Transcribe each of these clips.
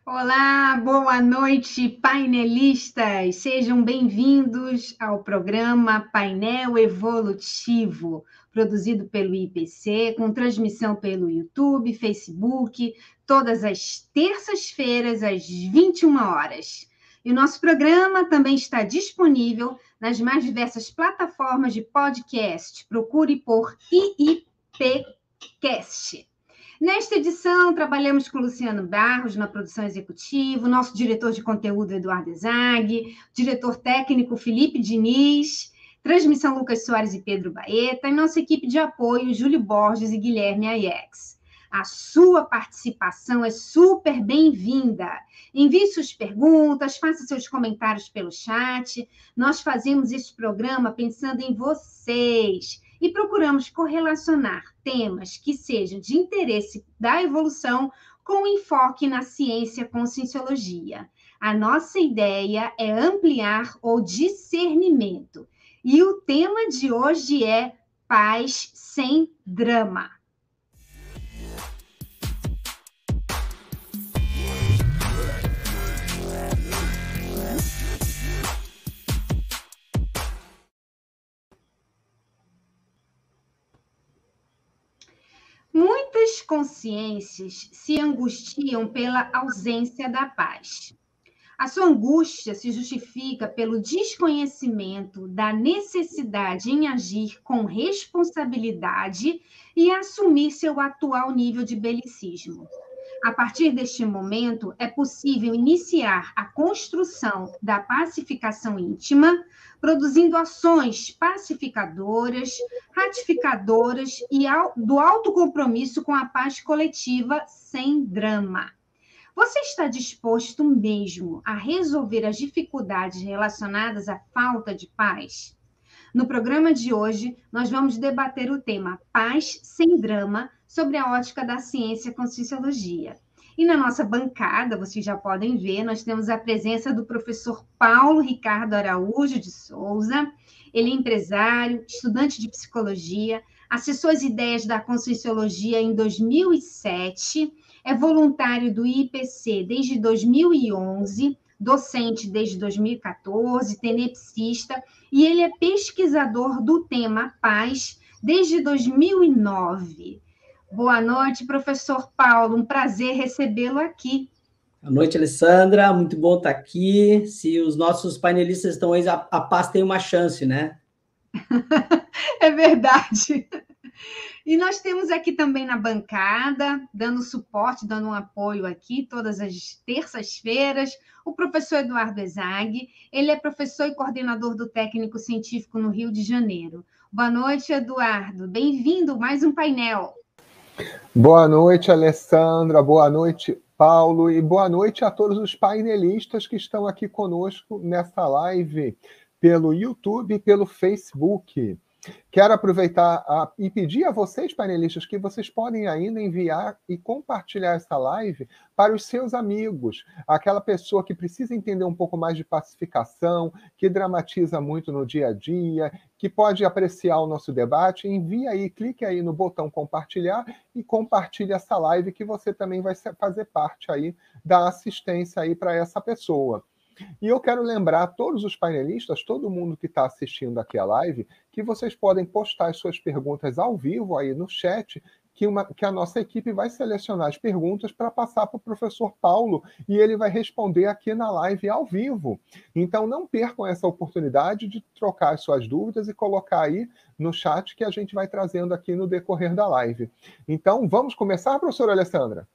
Olá, boa noite, painelistas. Sejam bem-vindos ao programa Painel Evolutivo, produzido pelo IPC, com transmissão pelo YouTube, Facebook, todas as terças-feiras, às 21 horas. E o nosso programa também está disponível nas mais diversas plataformas de podcast. Procure por IIPcast. Nesta edição, trabalhamos com Luciano Barros na produção executiva, nosso diretor de conteúdo, Eduardo Zag, diretor técnico, Felipe Diniz, transmissão, Lucas Soares e Pedro Baeta, e nossa equipe de apoio, Júlio Borges e Guilherme Aiex. A sua participação é super bem-vinda. Envie suas perguntas, faça seus comentários pelo chat. Nós fazemos esse programa pensando em vocês e procuramos correlacionar temas que sejam de interesse da evolução com enfoque na ciência-conscienciologia. A nossa ideia é ampliar o discernimento. E o tema de hoje é paz sem drama. Muitas consciências se angustiam pela ausência da paz. A sua angústia se justifica pelo desconhecimento da necessidade em agir com responsabilidade e assumir seu atual nível de belicismo. A partir deste momento, é possível iniciar a construção da pacificação íntima, produzindo ações pacificadoras, ratificadoras e do autocompromisso com a paz coletiva sem drama. Você está disposto mesmo a resolver as dificuldades relacionadas à falta de paz? No programa de hoje, nós vamos debater o tema Paz sem Drama, sobre a ótica da ciência-conscienciologia. E na nossa bancada, vocês já podem ver, nós temos a presença do professor Paulo Ricardo Araújo de Souza. Ele é empresário, estudante de psicologia, acessou as ideias da conscienciologia em 2007, é voluntário do IPC desde 2011, docente desde 2014, tenepsista, e ele é pesquisador do tema paz desde 2009. Boa noite, professor Paulo, um prazer recebê-lo aqui. Boa noite, Alessandra, muito bom estar aqui. Se os nossos painelistas estão aí, a paz tem uma chance, né? É verdade. E nós temos aqui também na bancada, dando suporte, dando um apoio aqui, todas as terças-feiras, o professor Eduardo Zag. Ele é professor e coordenador do Técnico Científico no Rio de Janeiro. Boa noite, Eduardo. Bem-vindo a mais um painel. Boa noite, Alessandra. Boa noite, Paulo. E boa noite a todos os painelistas que estão aqui conosco nessa live pelo YouTube e pelo Facebook. Quero aproveitar e pedir a vocês, painelistas, que vocês podem ainda enviar e compartilhar essa live para os seus amigos, aquela pessoa que precisa entender um pouco mais de pacificação, que dramatiza muito no dia a dia, que pode apreciar o nosso debate. Envie aí, clique aí no botão compartilhar e compartilhe essa live, que você também vai fazer parte aí da assistência aí para essa pessoa. E eu quero lembrar a todos os painelistas, todo mundo que está assistindo aqui a live, que vocês podem postar as suas perguntas ao vivo aí no chat, que a nossa equipe vai selecionar as perguntas para passar para o professor Paulo e ele vai responder aqui na live ao vivo. Então não percam essa oportunidade de trocar as suas dúvidas e colocar aí no chat, que a gente vai trazendo aqui no decorrer da live. Então vamos começar, professora Alessandra?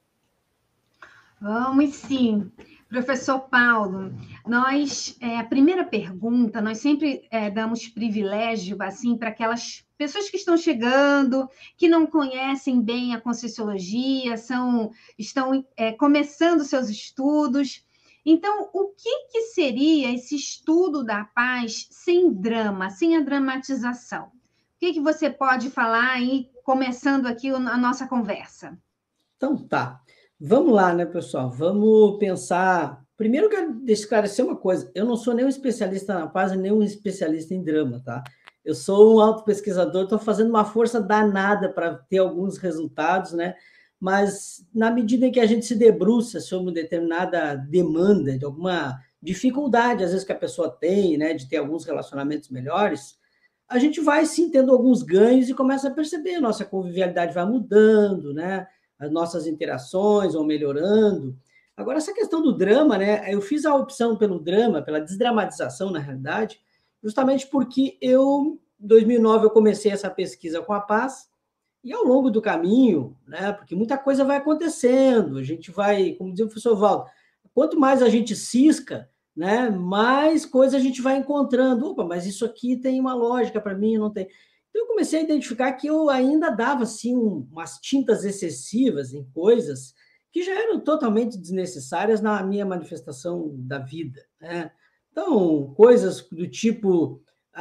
Vamos sim. Professor Paulo, a primeira pergunta, nós sempre damos privilégio assim, para aquelas pessoas que estão chegando, que não conhecem bem a Conscienciologia, estão começando seus estudos. Então, o que seria esse estudo da paz sem drama, sem a dramatização? O que você pode falar aí, começando aqui a nossa conversa? Então, tá. Vamos lá, né, pessoal? Vamos pensar. Primeiro, eu quero esclarecer uma coisa. Eu não sou nem um especialista na paz, nem um especialista em drama, tá? Eu sou um autopesquisador, estou fazendo uma força danada para ter alguns resultados, né? mas na medida em que a gente se debruça sobre uma determinada demanda, de alguma dificuldade, às vezes, que a pessoa tem, né, de ter alguns relacionamentos melhores, a gente vai, sim, tendo alguns ganhos e começa a perceber, a nossa convivialidade vai mudando, né, as nossas interações vão melhorando. Agora, essa questão do drama, né, eu fiz a opção pelo drama, pela desdramatização, na realidade, justamente porque em 2009, eu comecei essa pesquisa com a paz, e ao longo do caminho, né, porque muita coisa vai acontecendo, a gente vai, como dizia o professor Valdo, quanto mais a gente cisca, né, mais coisa a gente vai encontrando. Opa, mas isso aqui tem uma lógica para mim, não tem. Então, eu comecei a identificar que eu ainda dava assim, umas tintas excessivas em coisas que já eram totalmente desnecessárias na minha manifestação da vida, né? Então, coisas do tipo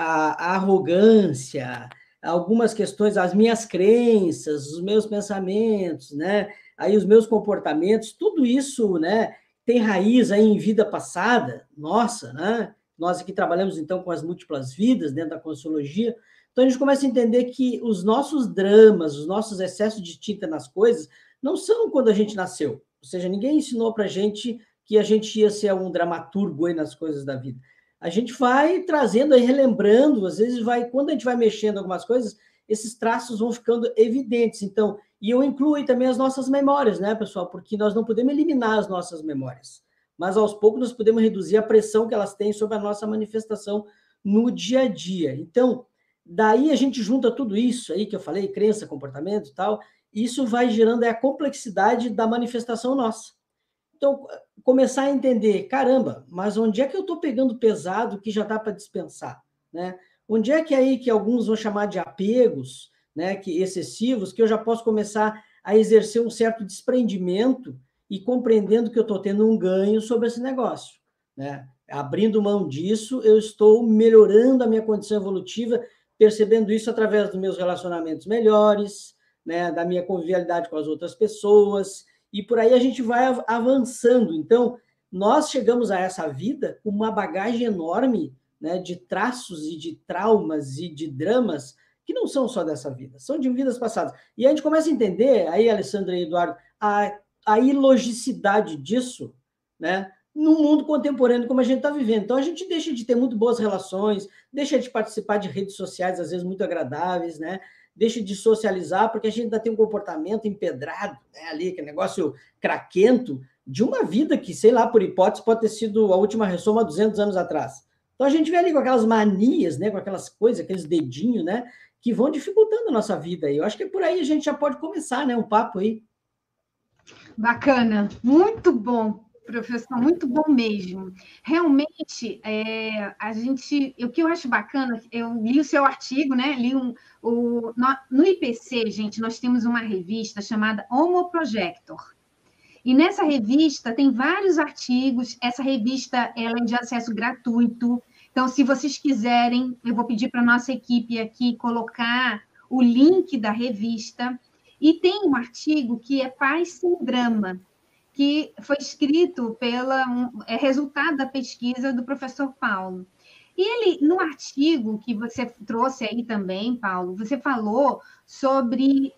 a arrogância, algumas questões, as minhas crenças, os meus pensamentos, né? Aí os meus comportamentos, tudo isso, né, tem raiz aí em vida passada, nossa, né? Nós aqui trabalhamos, então, com as múltiplas vidas dentro da Conscienciologia, então a gente começa a entender que os nossos dramas, os nossos excessos de tinta nas coisas, não são quando a gente nasceu, ou seja, ninguém ensinou para a gente que a gente ia ser um dramaturgo aí nas coisas da vida. A gente vai trazendo aí, relembrando, às vezes quando a gente vai mexendo algumas coisas, esses traços vão ficando evidentes. Então, e eu incluo aí também as nossas memórias, né, pessoal? Porque nós não podemos eliminar as nossas memórias, mas aos poucos nós podemos reduzir a pressão que elas têm sobre a nossa manifestação no dia a dia. Então, daí a gente junta tudo isso aí que eu falei, crença, comportamento e tal, e isso vai gerando a complexidade da manifestação nossa. Então, começar a entender, caramba, mas onde é que eu estou pegando pesado que já dá para dispensar, né? Onde é que aí que alguns vão chamar de apegos, né, que excessivos, que eu já posso começar a exercer um certo desprendimento e compreendendo que eu estou tendo um ganho sobre esse negócio, né? Abrindo mão disso, eu estou melhorando a minha condição evolutiva, percebendo isso através dos meus relacionamentos melhores, né, da minha convivialidade com as outras pessoas, e por aí a gente vai avançando. Então, nós chegamos a essa vida com uma bagagem enorme, né, de traços e de traumas e de dramas que não são só dessa vida, são de vidas passadas. E a gente começa a entender, aí, Alessandra e Eduardo, a ilogicidade disso, né, no mundo contemporâneo como a gente está vivendo. Então, a gente deixa de ter muito boas relações, deixa de participar de redes sociais, às vezes, muito agradáveis, né? Deixa de socializar, porque a gente ainda tem um comportamento empedrado, né, ali, aquele negócio craquento, de uma vida que, sei lá, por hipótese, pode ter sido a última ressoma há 200 anos atrás. Então, a gente vê ali com aquelas manias, né, com aquelas coisas, aqueles dedinhos, né, que vão dificultando a nossa vida. E eu acho que por aí a gente já pode começar, né, um papo aí. Bacana, muito bom, professor, muito bom mesmo. Realmente, o que eu acho bacana, eu li o seu artigo, né? No IPC, gente, nós temos uma revista chamada Homo Projector. E nessa revista tem vários artigos. Essa revista ela é de acesso gratuito. Então, se vocês quiserem, eu vou pedir para a nossa equipe aqui colocar o link da revista. E tem um artigo que é Paz Sem Drama, que foi escrito é resultado da pesquisa do professor Paulo. E ele, no artigo que você trouxe aí também, Paulo, você falou sobre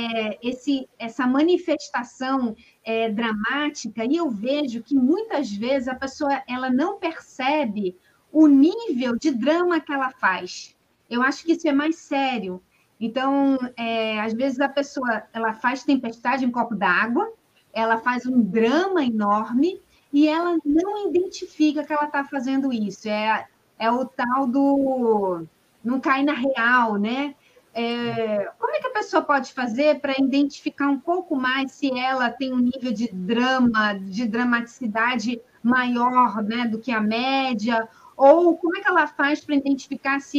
essa manifestação dramática, e eu vejo que muitas vezes a pessoa ela não percebe o nível de drama que ela faz. Eu acho que isso é mais sério. Então, às vezes a pessoa ela faz tempestade em copo d'água, ela faz um drama enorme e ela não identifica que ela está fazendo isso. É o tal do não cai na real, né? Como é que a pessoa pode fazer para identificar um pouco mais se ela tem um nível de drama, de dramaticidade maior, né, do que a média? Ou como é que ela faz para identificar se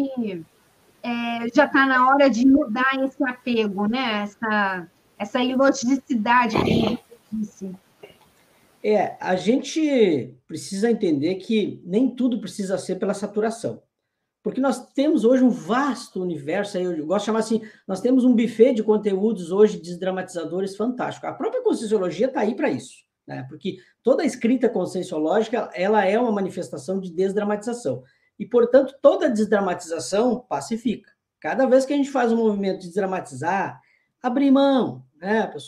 já está na hora de mudar esse apego, né? Essa ilogicidade que a gente disse. A gente precisa entender que nem tudo precisa ser pela saturação. Porque nós temos hoje um vasto universo, aí eu gosto de chamar assim, nós temos um buffet de conteúdos hoje desdramatizadores fantástico. A própria Conscienciologia está aí para isso, né? Porque toda a escrita conscienciológica, ela é uma manifestação de desdramatização. E, portanto, toda desdramatização pacifica. Cada vez que a gente faz um movimento de desdramatizar, abrir mão, né, pessoal?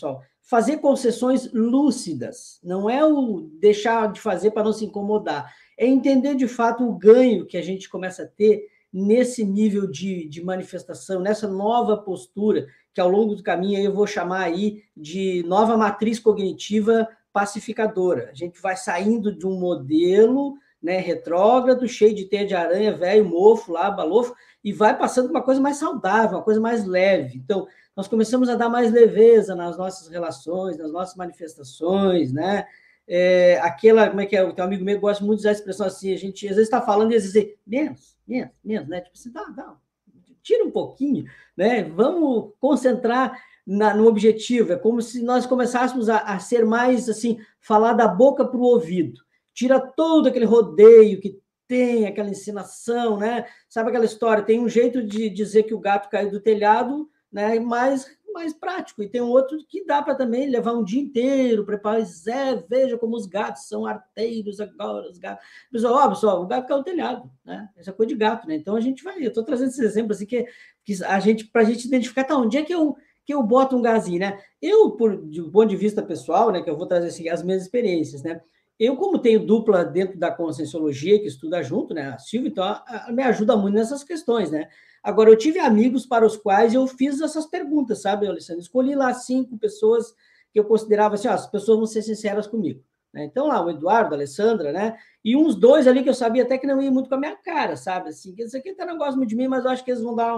fazer concessões lúcidas, não é o deixar de fazer para não se incomodar, é entender de fato o ganho que a gente começa a ter nesse nível de manifestação, nessa nova postura, que ao longo do caminho eu vou chamar aí de nova matriz cognitiva pacificadora. A gente vai saindo de um modelo, né, retrógrado, cheio de teia de aranha, velho, mofo lá, balofo, e vai passando para uma coisa mais saudável, uma coisa mais leve. Então, nós começamos a dar mais leveza nas nossas relações, nas nossas manifestações, né? Como é que é? O teu amigo meu gosta muito de usar a expressão assim, a gente às vezes está falando e às vezes dizer, menos, né? Tipo assim, tira um pouquinho, né? Vamos concentrar no objetivo. É como se nós começássemos a ser mais, assim, falar da boca para o ouvido. Tira todo aquele rodeio que tem, aquela ensinação, né? Sabe aquela história? Tem um jeito de dizer que o gato caiu do telhado, né? Mais prático, e tem um outro que dá para também levar um dia inteiro, preparar, veja como os gatos são arteiros agora, os gatos. Pessoal, o gato caiu do telhado, né? Essa é coisa de gato, né? Então a gente vai, eu estou trazendo esse exemplo assim, que para a gente identificar, tá, onde é que eu boto um gazinho, né? De um ponto de vista pessoal, né, que eu vou trazer assim, as minhas experiências, né? Eu, como tenho dupla dentro da Conscienciologia, que estuda junto, né, a Silvia, então me ajuda muito nessas questões, né? Agora, eu tive amigos para os quais eu fiz essas perguntas, sabe, Alessandro? Escolhi lá 5 pessoas que eu considerava assim, as pessoas vão ser sinceras comigo. Né? Então, lá, o Eduardo, a Alessandra, né? E uns 2 ali que eu sabia até que não ia muito com a minha cara, sabe? Assim, que esse aqui até não gosta muito de mim, mas eu acho que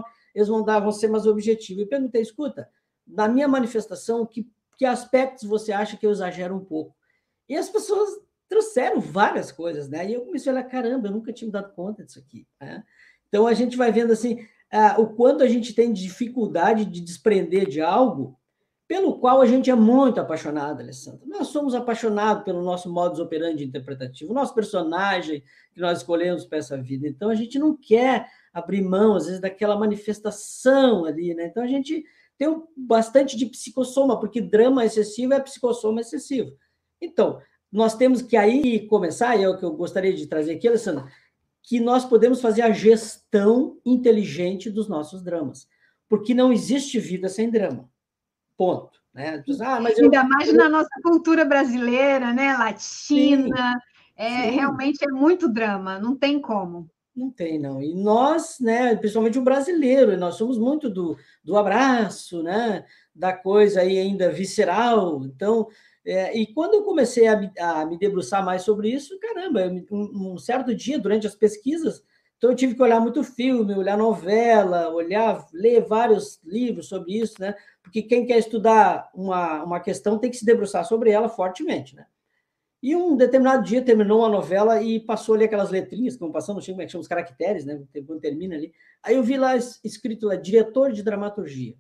vão ser mais objetivos. Eu perguntei, escuta, na minha manifestação, que aspectos você acha que eu exagero um pouco? E as pessoas trouxeram várias coisas, né? E eu comecei a olhar, caramba, eu nunca tinha me dado conta disso aqui, né? Então, a gente vai vendo assim, o quanto a gente tem dificuldade de desprender de algo pelo qual a gente é muito apaixonado, Alessandro. Nós somos apaixonados pelo nosso modus operandi interpretativo, o nosso personagem que nós escolhemos para essa vida. Então, a gente não quer abrir mão, às vezes, daquela manifestação ali, né? Então, a gente tem bastante de psicossoma, porque drama excessivo é psicossoma excessivo. Então, nós temos que aí começar, e é o que eu gostaria de trazer aqui, Alessandro, que nós podemos fazer a gestão inteligente dos nossos dramas. Porque não existe vida sem drama. Ponto. Né? Ainda mais na nossa cultura brasileira, né? Latina. Sim. Realmente é muito drama, não tem como. Não tem, não. E nós, né, principalmente o brasileiro, nós somos muito do abraço, né, da coisa aí ainda visceral. Então, e quando eu comecei a me debruçar mais sobre isso, caramba, um certo dia, durante as pesquisas, então eu tive que olhar muito filme, olhar novela, ler vários livros sobre isso, né? Porque quem quer estudar uma questão tem que se debruçar sobre ela fortemente, né? E um determinado dia terminou uma novela e passou ali aquelas letrinhas que vão passando, não sei como é que chama, os caracteres, né? Quando termina ali. Aí eu vi lá escrito lá, diretor de dramaturgia.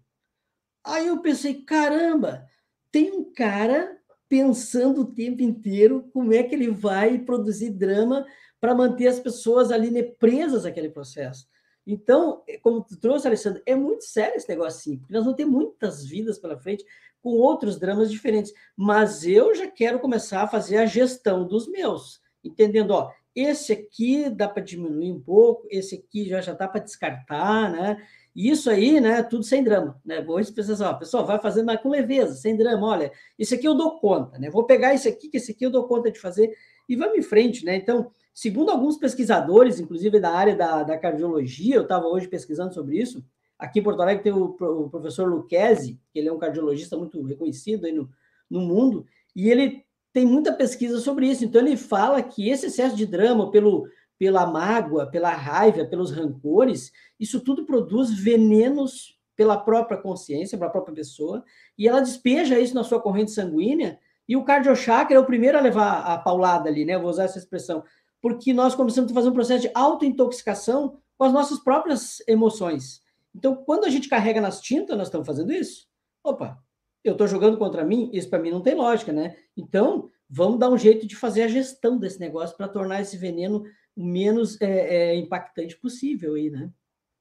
Aí eu pensei, caramba, tem um cara pensando o tempo inteiro como é que ele vai produzir drama para manter as pessoas ali, né, presas àquele processo. Então, como tu trouxe, Alessandro, é muito sério esse negócio assim, porque nós vamos ter muitas vidas pela frente com outros dramas diferentes, mas eu já quero começar a fazer a gestão dos meus, entendendo, ó, esse aqui dá para diminuir um pouco, esse aqui já dá para descartar, né? Isso aí, né, tudo sem drama, né? Vou pensar assim, ó, pessoal, vai fazendo mas com leveza, sem drama, olha, isso aqui eu dou conta, né? Vou pegar esse aqui, que esse aqui eu dou conta de fazer, e vamos em frente, né? Então, segundo alguns pesquisadores, inclusive da área da cardiologia, eu estava hoje pesquisando sobre isso, aqui em Porto Alegre tem o professor Lucchesi, que ele é um cardiologista muito reconhecido aí no mundo, e ele tem muita pesquisa sobre isso. Então, ele fala que esse excesso de drama, pela mágoa, pela raiva, pelos rancores, isso tudo produz venenos pela própria consciência, pela própria pessoa, e ela despeja isso na sua corrente sanguínea, e o cardiochakra é o primeiro a levar a paulada ali, né? Eu vou usar essa expressão, porque nós começamos a fazer um processo de autointoxicação com as nossas próprias emoções. Então, quando a gente carrega nas tintas, nós estamos fazendo isso. Opa, eu estou jogando contra mim, isso para mim não tem lógica, né? Então, vamos dar um jeito de fazer a gestão desse negócio para tornar esse veneno o menos impactante possível aí, né?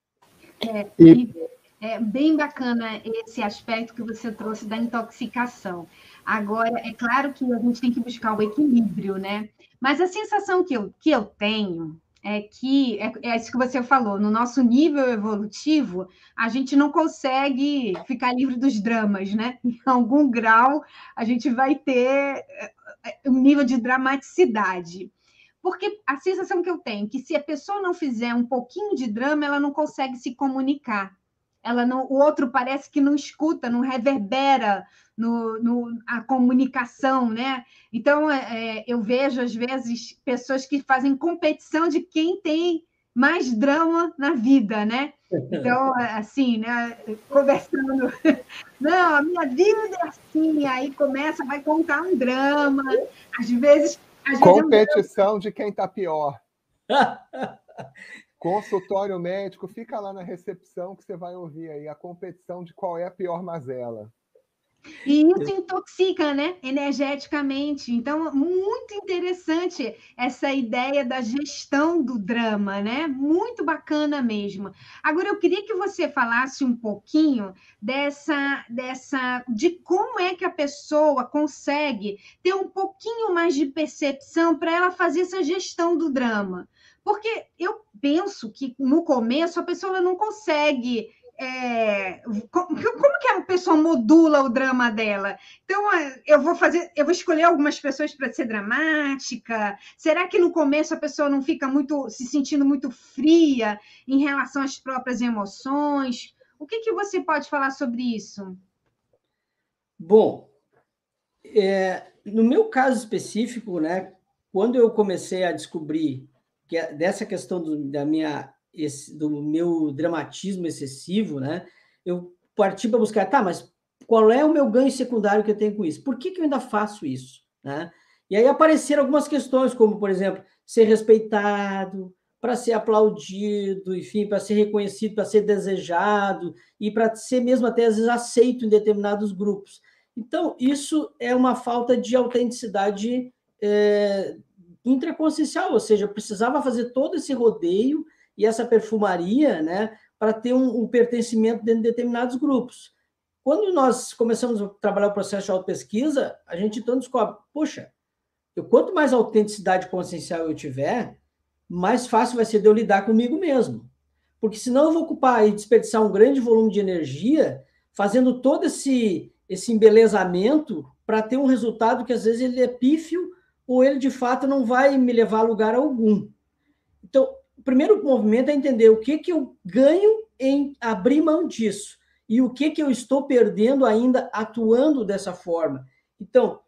É bem bacana esse aspecto que você trouxe da intoxicação. Agora, é claro que a gente tem que buscar o equilíbrio, né? Mas a sensação que eu tenho é que é isso que você falou, no nosso nível evolutivo, a gente não consegue ficar livre dos dramas, né? Em algum grau, a gente vai ter um nível de dramaticidade. Porque a sensação que eu tenho é que se a pessoa não fizer um pouquinho de drama, ela não consegue se comunicar. Ela não, o outro parece que não escuta, não reverbera a comunicação, né? Então, eu vejo, às vezes, pessoas que fazem competição de quem tem mais drama na vida, né? Então, assim, né? Conversando, não, a minha vida é assim, aí começa, vai contar um drama, às vezes competição de quem está pior. Consultório médico, fica lá na recepção que você vai ouvir aí a competição de qual é a pior mazela. E isso intoxica, né? Energeticamente. Então, muito interessante essa ideia da gestão do drama, né? Muito bacana mesmo. Agora, eu queria que você falasse um pouquinho de como é que a pessoa consegue ter um pouquinho mais de percepção para ela fazer essa gestão do drama. Porque eu penso que no começo a pessoa não consegue. Como que a pessoa modula o drama dela? Então, eu vou escolher algumas pessoas para ser dramática. Será que no começo a pessoa não fica se sentindo muito fria em relação às próprias emoções? O que você pode falar sobre isso? Bom, no meu caso específico, né, quando eu comecei a descobrir dessa questão do meu dramatismo excessivo, né, eu parti para buscar, tá, mas qual é o meu ganho secundário que eu tenho com isso? Por que eu ainda faço isso? Né? E aí apareceram algumas questões, como, por exemplo, ser respeitado, para ser aplaudido, enfim, para ser reconhecido, para ser desejado, e para ser mesmo até, às vezes, aceito em determinados grupos. Então, isso é uma falta de autenticidade intraconsciencial, ou seja, eu precisava fazer todo esse rodeio e essa perfumaria, né, para ter um pertencimento dentro de determinados grupos. Quando nós começamos a trabalhar o processo de autopesquisa, a gente então descobre, poxa, quanto mais autenticidade consciencial eu tiver, mais fácil vai ser de eu lidar comigo mesmo. Porque senão eu vou ocupar e desperdiçar um grande volume de energia fazendo todo esse embelezamento para ter um resultado que às vezes ele é pífio ou ele de fato não vai me levar a lugar algum. Então, o primeiro movimento é entender o que eu ganho em abrir mão disso e o que eu estou perdendo ainda atuando dessa forma. Então,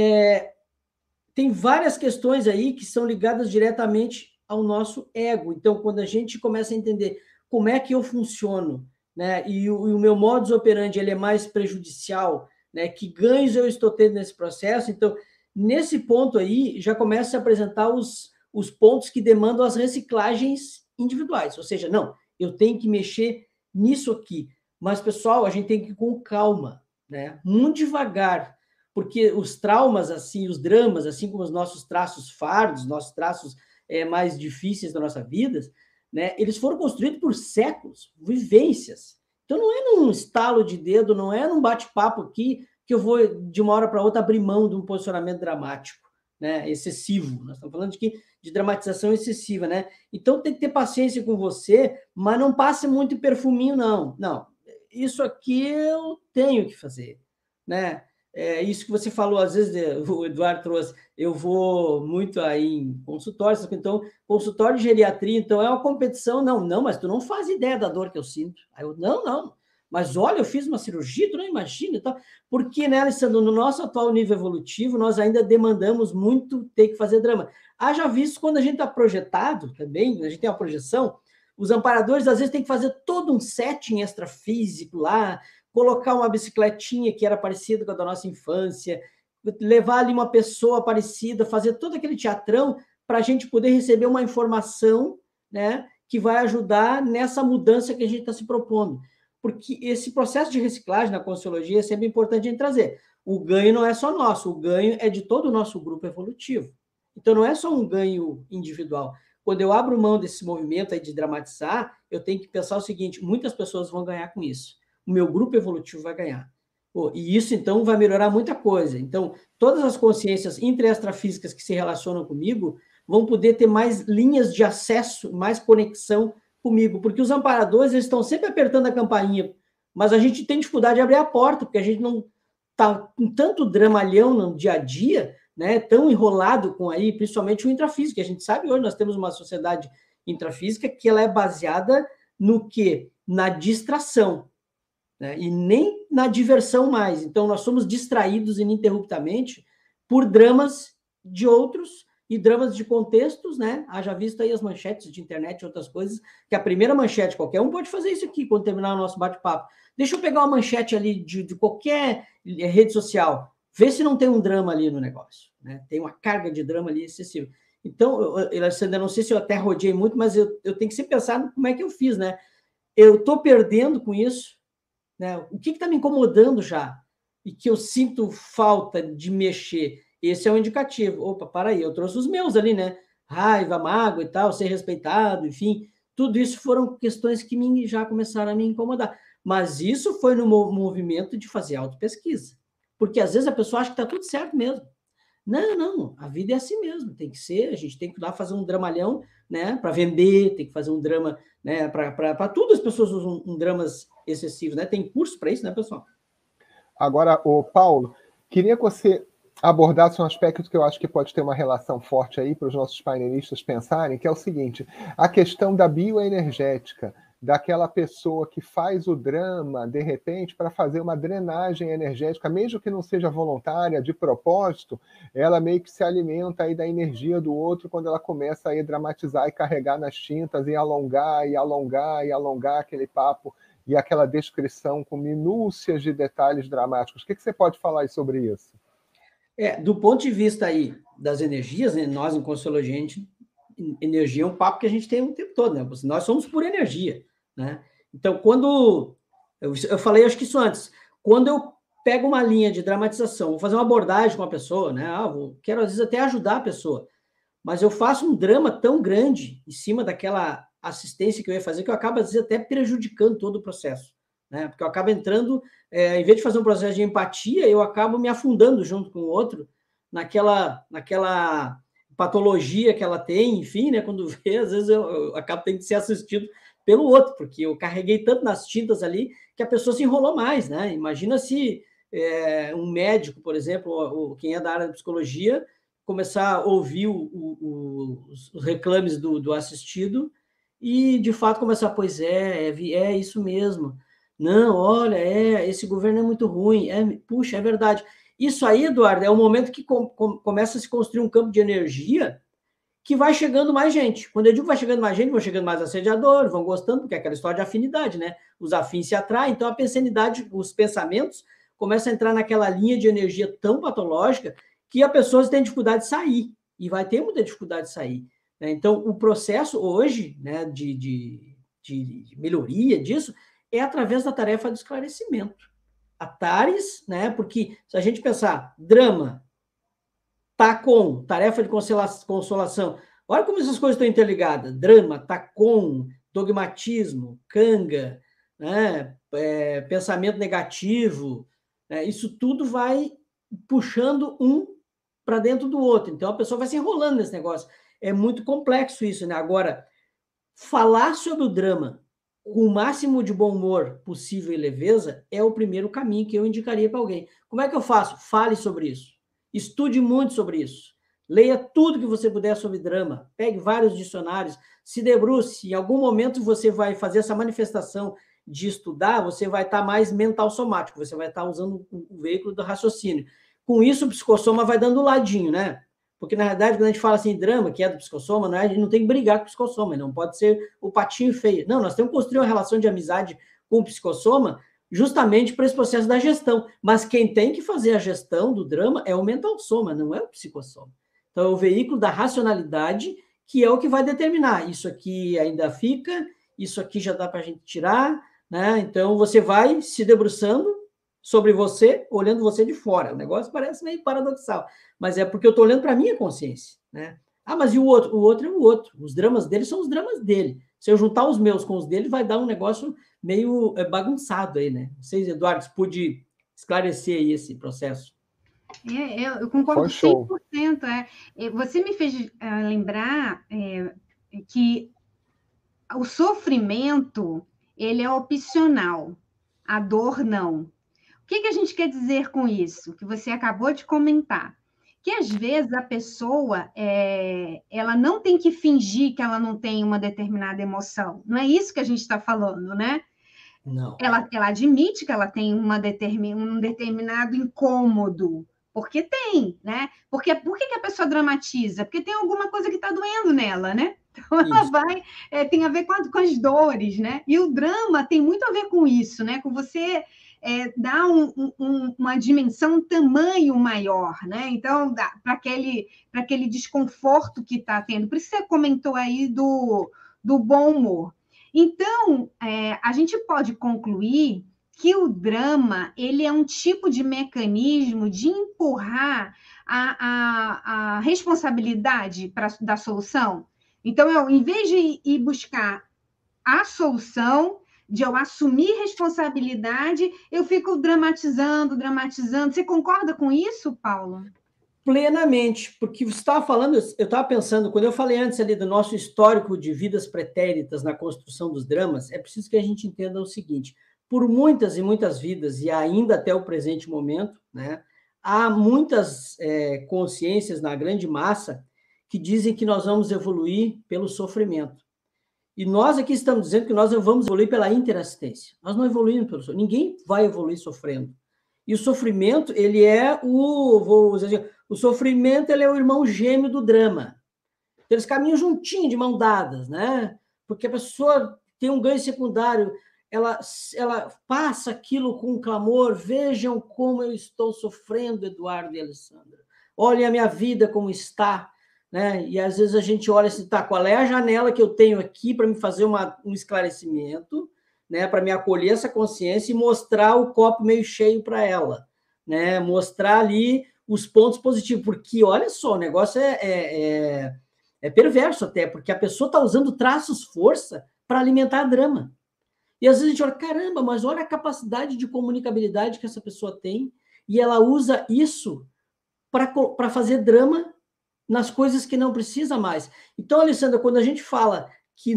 tem várias questões aí que são ligadas diretamente ao nosso ego. Então, quando a gente começa a entender como é que eu funciono, né, e o meu modus operandi ele é mais prejudicial, né, que ganhos eu estou tendo nesse processo, então, nesse ponto aí, já começa a se apresentar os pontos que demandam as reciclagens individuais, ou seja, não, eu tenho que mexer nisso aqui, mas, pessoal, a gente tem que ir com calma, né, muito devagar, porque os traumas, assim, os dramas, assim como os nossos traços fardos, nossos traços mais difíceis da nossa vida, né, eles foram construídos por séculos, vivências. Então, não é num estalo de dedo, não é num bate-papo aqui que eu vou, de uma hora para outra, abrir mão de um posicionamento dramático, né, excessivo. Nós estamos falando de dramatização excessiva, né? Então, tem que ter paciência com você, mas não passe muito perfuminho, não. Não, isso aqui eu tenho que fazer, né? Isso que você falou, às vezes, o Eduardo trouxe, eu vou muito aí em consultórios, então, consultório de geriatria, então é uma competição, não, mas tu não faz ideia da dor que eu sinto. Aí eu, não, mas olha, eu fiz uma cirurgia, tu não imagina e tal. Porque, né, Alessandro, no nosso atual nível evolutivo, nós ainda demandamos muito ter que fazer drama. Haja visto quando a gente está projetado também, a gente tem uma projeção, os amparadores, às vezes, têm que fazer todo um setting extrafísico lá, colocar uma bicicletinha que era parecida com a da nossa infância, levar ali uma pessoa parecida, fazer todo aquele teatrão para a gente poder receber uma informação, né, que vai ajudar nessa mudança que a gente está se propondo. Porque esse processo de reciclagem na Conscienciologia é sempre importante a gente trazer. O ganho não é só nosso, o ganho é de todo o nosso grupo evolutivo. Então, não é só um ganho individual. Quando eu abro mão desse movimento aí de dramatizar, eu tenho que pensar o seguinte, muitas pessoas vão ganhar com isso. O meu grupo evolutivo vai ganhar. E isso, então, vai melhorar muita coisa. Então, todas as consciências intra e extrafísicas que se relacionam comigo vão poder ter mais linhas de acesso, mais conexão comigo, porque os amparadores eles estão sempre apertando a campainha, mas a gente tem dificuldade de abrir a porta, porque a gente não está com tanto dramalhão no dia a dia, né, tão enrolado com aí, principalmente o intrafísico. A gente sabe hoje nós temos uma sociedade intrafísica que ela é baseada no quê? Na distração, né, e nem na diversão mais. Então, nós somos distraídos ininterruptamente por dramas de outros e dramas de contextos, né? Haja visto aí as manchetes de internet e outras coisas, que a primeira manchete, qualquer um pode fazer isso aqui quando terminar o nosso bate-papo. Deixa eu pegar uma manchete ali de qualquer rede social, vê se não tem um drama ali no negócio, né? Tem uma carga de drama ali excessiva. Então, Alessandra, não sei se eu até rodeei muito, mas eu tenho que sempre pensar no como é que eu fiz, né? Eu estou perdendo com isso, né? O que está me incomodando já? E que eu sinto falta de mexer. Esse é um indicativo. Opa, para aí, eu trouxe os meus ali, né? Raiva, mágoa e tal, ser respeitado, enfim. Tudo isso foram questões que já começaram a me incomodar. Mas isso foi no movimento de fazer autopesquisa. Porque às vezes a pessoa acha que está tudo certo mesmo. Não, a vida é assim mesmo, tem que ser, a gente tem que ir lá fazer um dramalhão, né, para vender, tem que fazer um drama, né, para tudo as pessoas usam dramas excessivos, né, tem curso para isso, né, pessoal? Agora, o Paulo, queria que você abordasse um aspecto que eu acho que pode ter uma relação forte aí para os nossos painelistas pensarem, que é o seguinte, a questão da bioenergética, daquela pessoa que faz o drama, de repente, para fazer uma drenagem energética, mesmo que não seja voluntária, de propósito, ela meio que se alimenta aí da energia do outro quando ela começa a dramatizar e carregar nas tintas e alongar, e alongar, e alongar aquele papo e aquela descrição com minúcias de detalhes dramáticos. O que você pode falar aí sobre isso? Do ponto de vista aí das energias, né, nós em Consciologia, energia é um papo que a gente tem o tempo todo, né? Nós somos por energia, né? Então, quando eu falei, acho que isso antes, quando eu pego uma linha de dramatização, vou fazer uma abordagem com a pessoa, né? Quero às vezes até ajudar a pessoa, mas eu faço um drama tão grande em cima daquela assistência que eu ia fazer que eu acabo às vezes até prejudicando todo o processo, né? Porque eu acabo entrando, em vez de fazer um processo de empatia, eu acabo me afundando junto com o outro naquela patologia que ela tem, enfim, né? Quando vê, às vezes eu acabo tendo que ser assistido pelo outro, porque eu carreguei tanto nas tintas ali que a pessoa se enrolou mais, né? Imagina se um médico, por exemplo, ou quem é da área da psicologia, começar a ouvir os reclames do assistido e, de fato, começar, pois é isso mesmo. Não, olha, esse governo é muito ruim. Puxa, é verdade. Isso aí, Eduardo, é o momento que começa a se construir um campo de energia que vai chegando mais gente. Quando eu digo vai chegando mais gente, vão chegando mais assediadores, vão gostando, porque é aquela história de afinidade, né? Os afins se atraem, então a pensanidade, os pensamentos começam a entrar naquela linha de energia tão patológica que a pessoa tem dificuldade de sair, e vai ter muita dificuldade de sair, né? Então, o processo hoje, né, de melhoria disso é através da tarefa do esclarecimento. A TARES, né, porque se a gente pensar drama, TACOM, tarefa de consolação, olha como essas coisas estão interligadas, drama, TACOM, dogmatismo, canga, né, pensamento negativo, né, isso tudo vai puxando um para dentro do outro, então a pessoa vai se enrolando nesse negócio, é muito complexo isso, né? Agora, falar sobre o drama com o máximo de bom humor possível e leveza é o primeiro caminho que eu indicaria para alguém. Como é que eu faço? Fale sobre isso. Estude muito sobre isso. Leia tudo que você puder sobre drama. Pegue vários dicionários. Se debruce. Em algum momento você vai fazer essa manifestação de estudar, você vai estar mais mental somático. Você vai estar usando o veículo do raciocínio. Com isso, o psicossoma vai dando um ladinho, né? Porque, na realidade, quando a gente fala assim, drama, que é do psicossoma, a gente não tem que brigar com o psicossoma, não pode ser o patinho feio. Não, nós temos que construir uma relação de amizade com o psicossoma justamente para esse processo da gestão. Mas quem tem que fazer a gestão do drama é o mental soma, não é o psicossoma. Então, é o veículo da racionalidade que é o que vai determinar. Isso aqui ainda fica, isso aqui já dá para a gente tirar, né? Então, você vai se debruçando sobre você, olhando você de fora. O negócio parece meio paradoxal, mas é porque eu estou olhando para a minha consciência, né? Mas e o outro? O outro é o outro. Os dramas dele são os dramas dele. Se eu juntar os meus com os dele, vai dar um negócio meio bagunçado aí, né? Vocês, Eduardo, pude esclarecer aí esse processo. Eu concordo Foi show. 100%. Você me fez lembrar que o sofrimento, ele é opcional, a dor não. O que a gente quer dizer com isso? Que você acabou de comentar. Que às vezes a pessoa ela não tem que fingir que ela não tem uma determinada emoção. Não é isso que a gente está falando, né? Não. Ela admite que ela tem um determinado incômodo, porque tem, né? Por que a pessoa dramatiza? Porque tem alguma coisa que está doendo nela, né? Então ela tem a ver com as dores, né? E o drama tem muito a ver com isso, né? Com você dar uma dimensão, um tamanho maior, né? Então, para aquele desconforto que está tendo. Por isso você comentou aí do bom humor. Então, a gente pode concluir que o drama ele é um tipo de mecanismo de empurrar a responsabilidade da solução. Então, em vez de ir buscar a solução, de eu assumir responsabilidade, eu fico dramatizando. Você concorda com isso, Paulo? Plenamente, porque você estava falando, eu estava pensando, quando eu falei antes ali do nosso histórico de vidas pretéritas na construção dos dramas, é preciso que a gente entenda o seguinte: por muitas e muitas vidas, e ainda até o presente momento, né, há muitas consciências na grande massa que dizem que nós vamos evoluir pelo sofrimento. E nós aqui estamos dizendo que nós vamos evoluir pela interassistência. Nós não evoluímos pelo sofrimento. Ninguém vai evoluir sofrendo. E o sofrimento, ele é o sofrimento, ele é o irmão gêmeo do drama. Eles caminham juntinho, de mão dadas, né? Porque a pessoa tem um ganho secundário, ela passa aquilo com um clamor: vejam como eu estou sofrendo, Eduardo e Alessandra. Olhem a minha vida como está, né? E às vezes a gente olha assim, tá, qual é a janela que eu tenho aqui para me fazer um esclarecimento, né, para me acolher essa consciência e mostrar o copo meio cheio para ela, né, mostrar ali os pontos positivos, porque, olha só, o negócio é perverso até, porque a pessoa está usando traços força para alimentar drama. E às vezes a gente olha, caramba, mas olha a capacidade de comunicabilidade que essa pessoa tem, e ela usa isso para fazer drama nas coisas que não precisa mais. Então, Alessandra, quando a gente fala que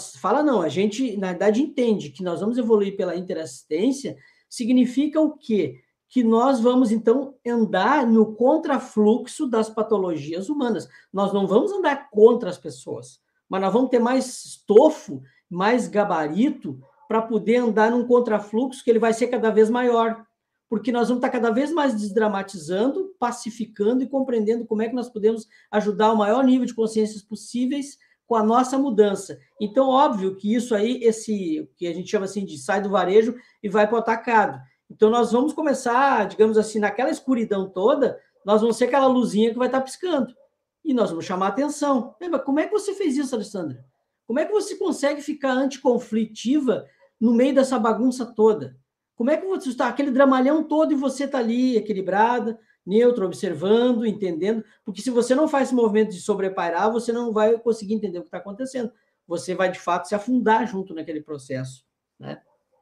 a gente, na verdade, entende que nós vamos evoluir pela interassistência, significa o quê? Que nós vamos, então, andar no contrafluxo das patologias humanas. Nós não vamos andar contra as pessoas, mas nós vamos ter mais estofo, mais gabarito, para poder andar num contrafluxo que ele vai ser cada vez maior, porque nós vamos estar cada vez mais desdramatizando, pacificando e compreendendo como é que nós podemos ajudar o maior nível de consciências possíveis com a nossa mudança. Então, óbvio que isso aí, esse que a gente chama assim de sai do varejo e vai para o atacado. Então, nós vamos começar, digamos assim, naquela escuridão toda, nós vamos ser aquela luzinha que vai estar piscando. E nós vamos chamar a atenção. Lembra, como é que você fez isso, Alessandra? Como é que você consegue ficar anticonflitiva no meio dessa bagunça toda? Como é que você está aquele dramalhão todo e você está ali equilibrada, neutro, observando, entendendo? Porque se você não faz esse movimento de sobrepairar, você não vai conseguir entender o que está acontecendo. Você vai, de fato, se afundar junto naquele processo, né?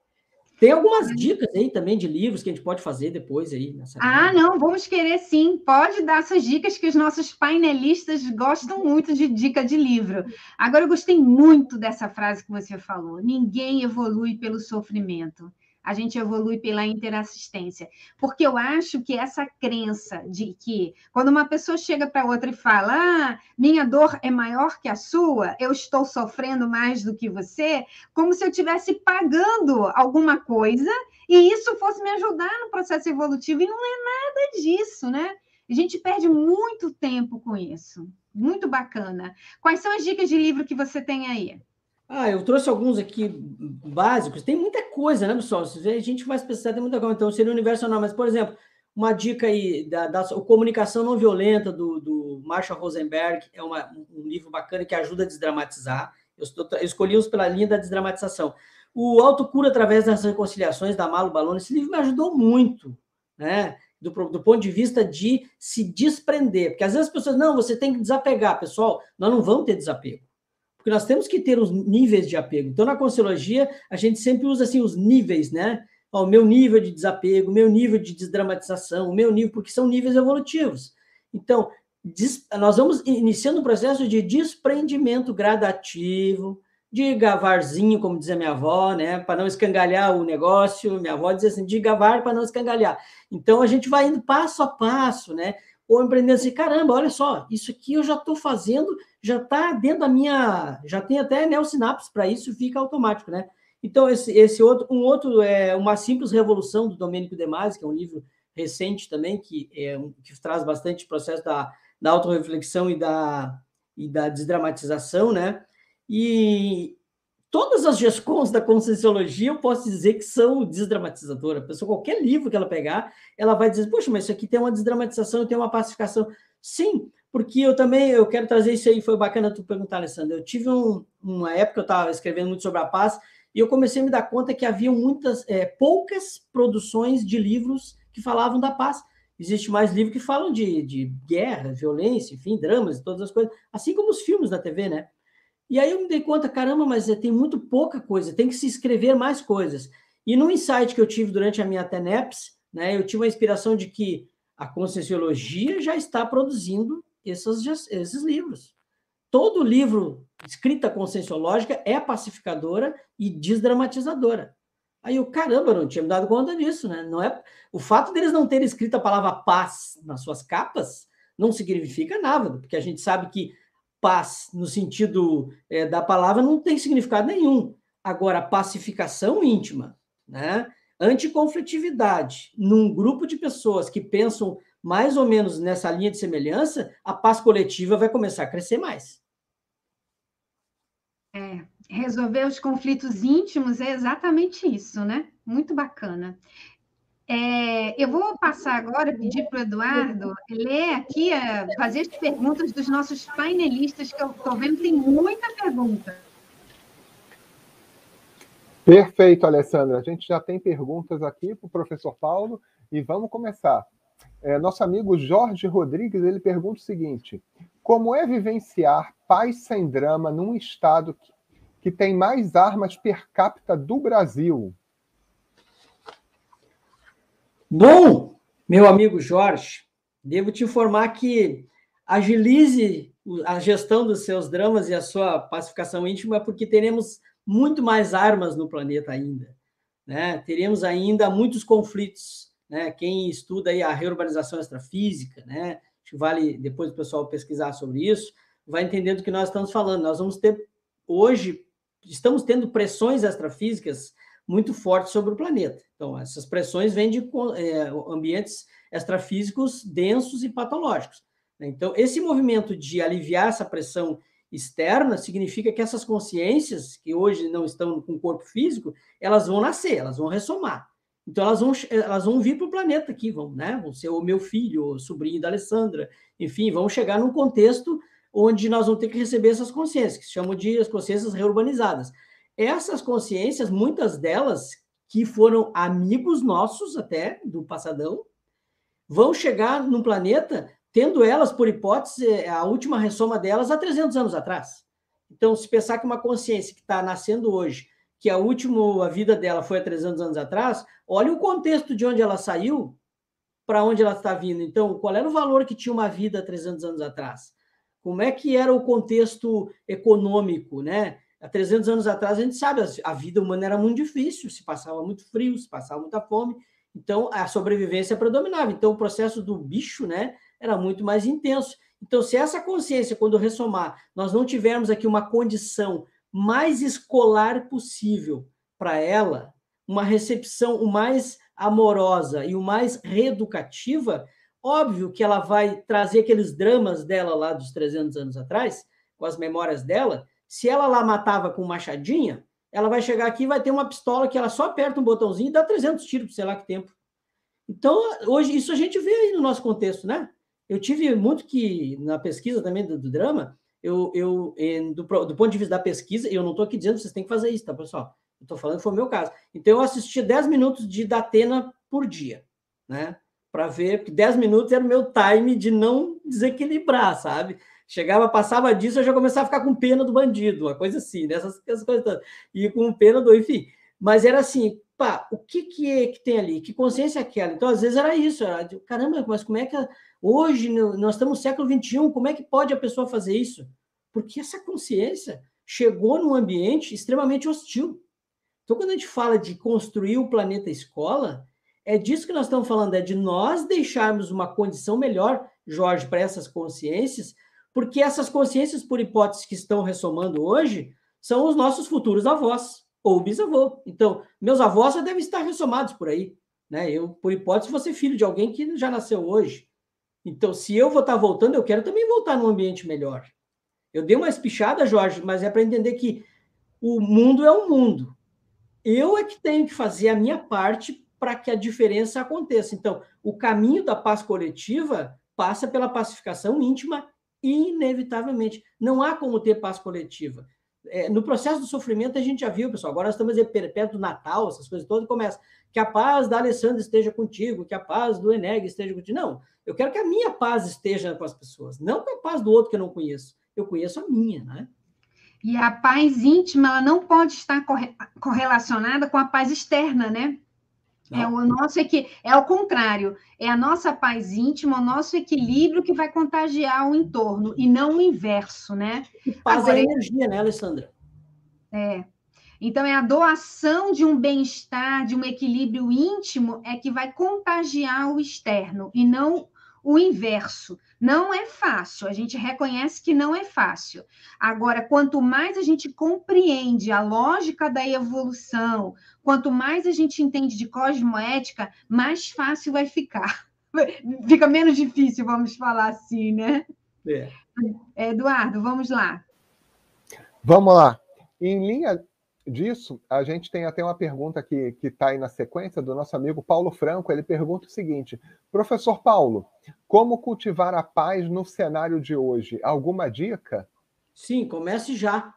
Tem algumas dicas aí também de livros que a gente pode fazer depois aí. Não, vamos querer sim. Pode dar essas dicas que os nossos painelistas gostam muito de dica de livro. Agora, eu gostei muito dessa frase que você falou. Ninguém evolui pelo sofrimento. A gente evolui pela interassistência. Porque eu acho que essa crença de que quando uma pessoa chega para outra e fala minha dor é maior que a sua, eu estou sofrendo mais do que você, como se eu estivesse pagando alguma coisa e isso fosse me ajudar no processo evolutivo. E não é nada disso, né? A gente perde muito tempo com isso. Muito bacana. Quais são as dicas de livro que você tem aí? Eu trouxe alguns aqui básicos. Tem muita coisa, né, pessoal? A gente vai precisar de muita coisa. Então, seria universo, mas, por exemplo, uma dica aí da Comunicação Não Violenta, do Marshall Rosenberg, é um livro bacana que ajuda a desdramatizar. Eu escolhi os pela linha da desdramatização. O Autocura através das Reconciliações, da Malu Baloni, esse livro me ajudou muito, né? Do ponto de vista de se desprender. Porque às vezes as pessoas, não, você tem que desapegar. Pessoal, nós não vamos ter desapego. Porque nós temos que ter os níveis de apego. Então, na Conscienciologia, a gente sempre usa assim, os níveis, né? ó, o meu nível de desapego, o meu nível de desdramatização, o meu nível, porque são níveis evolutivos. Então, nós vamos iniciando um processo de desprendimento gradativo, de gavarzinho, como dizia minha avó, né, para não escangalhar o negócio. Minha avó dizia assim, de gavar para não escangalhar. Então, a gente vai indo passo a passo, né, ou empreendendo assim, caramba, olha só, isso aqui eu já estou fazendo, já está dentro da minha, já tem até neossinapse para isso, fica automático, né? Então, esse outro, Uma Simples Revolução, do Domênico De Masi, que é um livro recente também, que traz bastante processo da autorreflexão e da desdramatização, né? E todas as GESCONs da Conscienciologia, eu posso dizer que são desdramatizadoras. A pessoa, qualquer livro que ela pegar, ela vai dizer, poxa, mas isso aqui tem uma desdramatização, tem uma pacificação. Sim, porque eu quero trazer isso aí, foi bacana tu perguntar, Alessandra. Eu tive uma época, eu estava escrevendo muito sobre a paz, e eu comecei a me dar conta que havia poucas produções de livros que falavam da paz. Existe mais livros que falam de guerra, violência, enfim, dramas e todas as coisas, assim como os filmes da TV, né? E aí eu me dei conta, caramba, mas tem muito pouca coisa, tem que se escrever mais coisas. E no insight que eu tive durante a minha TENEPS, né, eu tive uma inspiração de que a Conscienciologia já está produzindo esses livros. Todo livro escrita conscienciológica é pacificadora e desdramatizadora. Aí eu, caramba, eu não tinha me dado conta disso, né? Não é, o fato deles não terem escrito a palavra paz nas suas capas não significa nada, porque a gente sabe que paz, no sentido da palavra, não tem significado nenhum. Agora, pacificação íntima, né? Anticonflitividade, num grupo de pessoas que pensam mais ou menos nessa linha de semelhança, a paz coletiva vai começar a crescer mais. Resolver os conflitos íntimos é exatamente isso, né? Muito bacana. Eu vou passar agora, pedir para o Eduardo ler aqui, fazer as perguntas dos nossos painelistas, que eu estou vendo que tem muita pergunta. Perfeito, Alessandra. A gente já tem perguntas aqui para o professor Paulo e vamos começar. Nosso amigo Jorge Rodrigues, ele pergunta o seguinte: como é vivenciar paz sem drama num estado que tem mais armas per capita do Brasil? Bom, meu amigo Jorge, devo te informar que agilize a gestão dos seus dramas e a sua pacificação íntima, porque teremos muito mais armas no planeta ainda, né? Teremos ainda muitos conflitos, né? Quem estuda aí a reurbanização extrafísica, né? Acho que vale depois o pessoal pesquisar sobre isso, vai entender do que nós estamos falando. Nós vamos ter, hoje, estamos tendo pressões extrafísicas muito fortes sobre o planeta. Então, essas pressões vêm de ambientes extrafísicos densos e patológicos. Então, esse movimento de aliviar essa pressão externa significa que essas consciências, que hoje não estão com corpo físico, elas vão nascer, elas vão ressomar. Então, elas vão vir para o planeta aqui, vão ser o meu filho, o sobrinho da Alessandra, enfim, vão chegar num contexto onde nós vamos ter que receber essas consciências, que se chamam de as consciências reurbanizadas. Essas consciências, muitas delas, que foram amigos nossos até, do passadão, vão chegar no planeta tendo elas, por hipótese, a última ressoma delas há 300 anos atrás. Então, se pensar que uma consciência que está nascendo hoje, que a vida dela foi há 300 anos atrás, olha o contexto de onde ela saiu para onde ela está vindo. Então, qual era o valor que tinha uma vida há 300 anos atrás? Como é que era o contexto econômico, né? Há 300 anos atrás, a gente sabe, a vida humana era muito difícil, se passava muito frio, se passava muita fome, então a sobrevivência predominava. Então, o processo do bicho, né, era muito mais intenso. Então, se essa consciência, quando ressomar, nós não tivermos aqui uma condição mais escolar possível para ela, uma recepção o mais amorosa e o mais reeducativa, óbvio que ela vai trazer aqueles dramas dela lá dos 300 anos atrás, com as memórias dela. Se ela lá matava com machadinha, ela vai chegar aqui e vai ter uma pistola que ela só aperta um botãozinho e dá 300 tiros por sei lá que tempo. Então, hoje, isso a gente vê aí no nosso contexto, né? Eu tive muito que, na pesquisa também do drama, do ponto de vista da pesquisa, eu não estou aqui dizendo que vocês têm que fazer isso, tá, pessoal? Eu estou falando que foi o meu caso. Então, eu assistia 10 minutos de Datena por dia, né? Para ver, porque 10 minutos era o meu time de não desequilibrar, sabe? Chegava, passava disso, eu já começava a ficar com pena do bandido, uma coisa assim, né? Essas coisas todas. E com pena do... Enfim, mas era assim, pá, o que é que tem ali? Que consciência é aquela? Então, às vezes era isso, caramba, mas como é que hoje, nós estamos no século XXI, como é que pode a pessoa fazer isso? Porque essa consciência chegou num ambiente extremamente hostil. Então, quando a gente fala de construir o planeta escola, é disso que nós estamos falando, é de nós deixarmos uma condição melhor, Jorge, para essas consciências, porque essas consciências, por hipótese, que estão ressomando hoje, são os nossos futuros avós, ou bisavô. Então, meus avós já devem estar ressomados por aí, né? Eu, por hipótese, vou ser filho de alguém que já nasceu hoje. Então, se eu vou estar voltando, eu quero também voltar num ambiente melhor. Eu dei uma espichada, Jorge, mas é para entender que o mundo é um mundo. Eu é que tenho que fazer a minha parte para que a diferença aconteça. Então, o caminho da paz coletiva passa pela pacificação íntima, inevitavelmente. Não há como ter paz coletiva. No processo do sofrimento, a gente já viu, pessoal, agora nós estamos perto do Natal, essas coisas todas, começa que a paz da Alessandra esteja contigo, que a paz do Eneg esteja contigo. Não, eu quero que a minha paz esteja com as pessoas, não com a paz do outro que eu não conheço. Eu conheço a minha, né? E a paz íntima, ela não pode estar correlacionada com a paz externa, né? É o contrário, é a nossa paz íntima, o nosso equilíbrio que vai contagiar o entorno, e não o inverso, né? E paz é energia, né, Alessandra? Então, é a doação de um bem-estar, de um equilíbrio íntimo, é que vai contagiar o externo, e não o inverso. Não é fácil, a gente reconhece que não é fácil. Agora, quanto mais a gente compreende a lógica da evolução, quanto mais a gente entende de cosmoética, mais fácil vai ficar. Fica menos difícil, vamos falar assim, né? Eduardo, vamos lá. Vamos lá. Em linha disso, a gente tem até uma pergunta que está aí na sequência do nosso amigo Paulo Franco. Ele pergunta o seguinte: professor Paulo, como cultivar a paz no cenário de hoje? Alguma dica? Sim, comece já.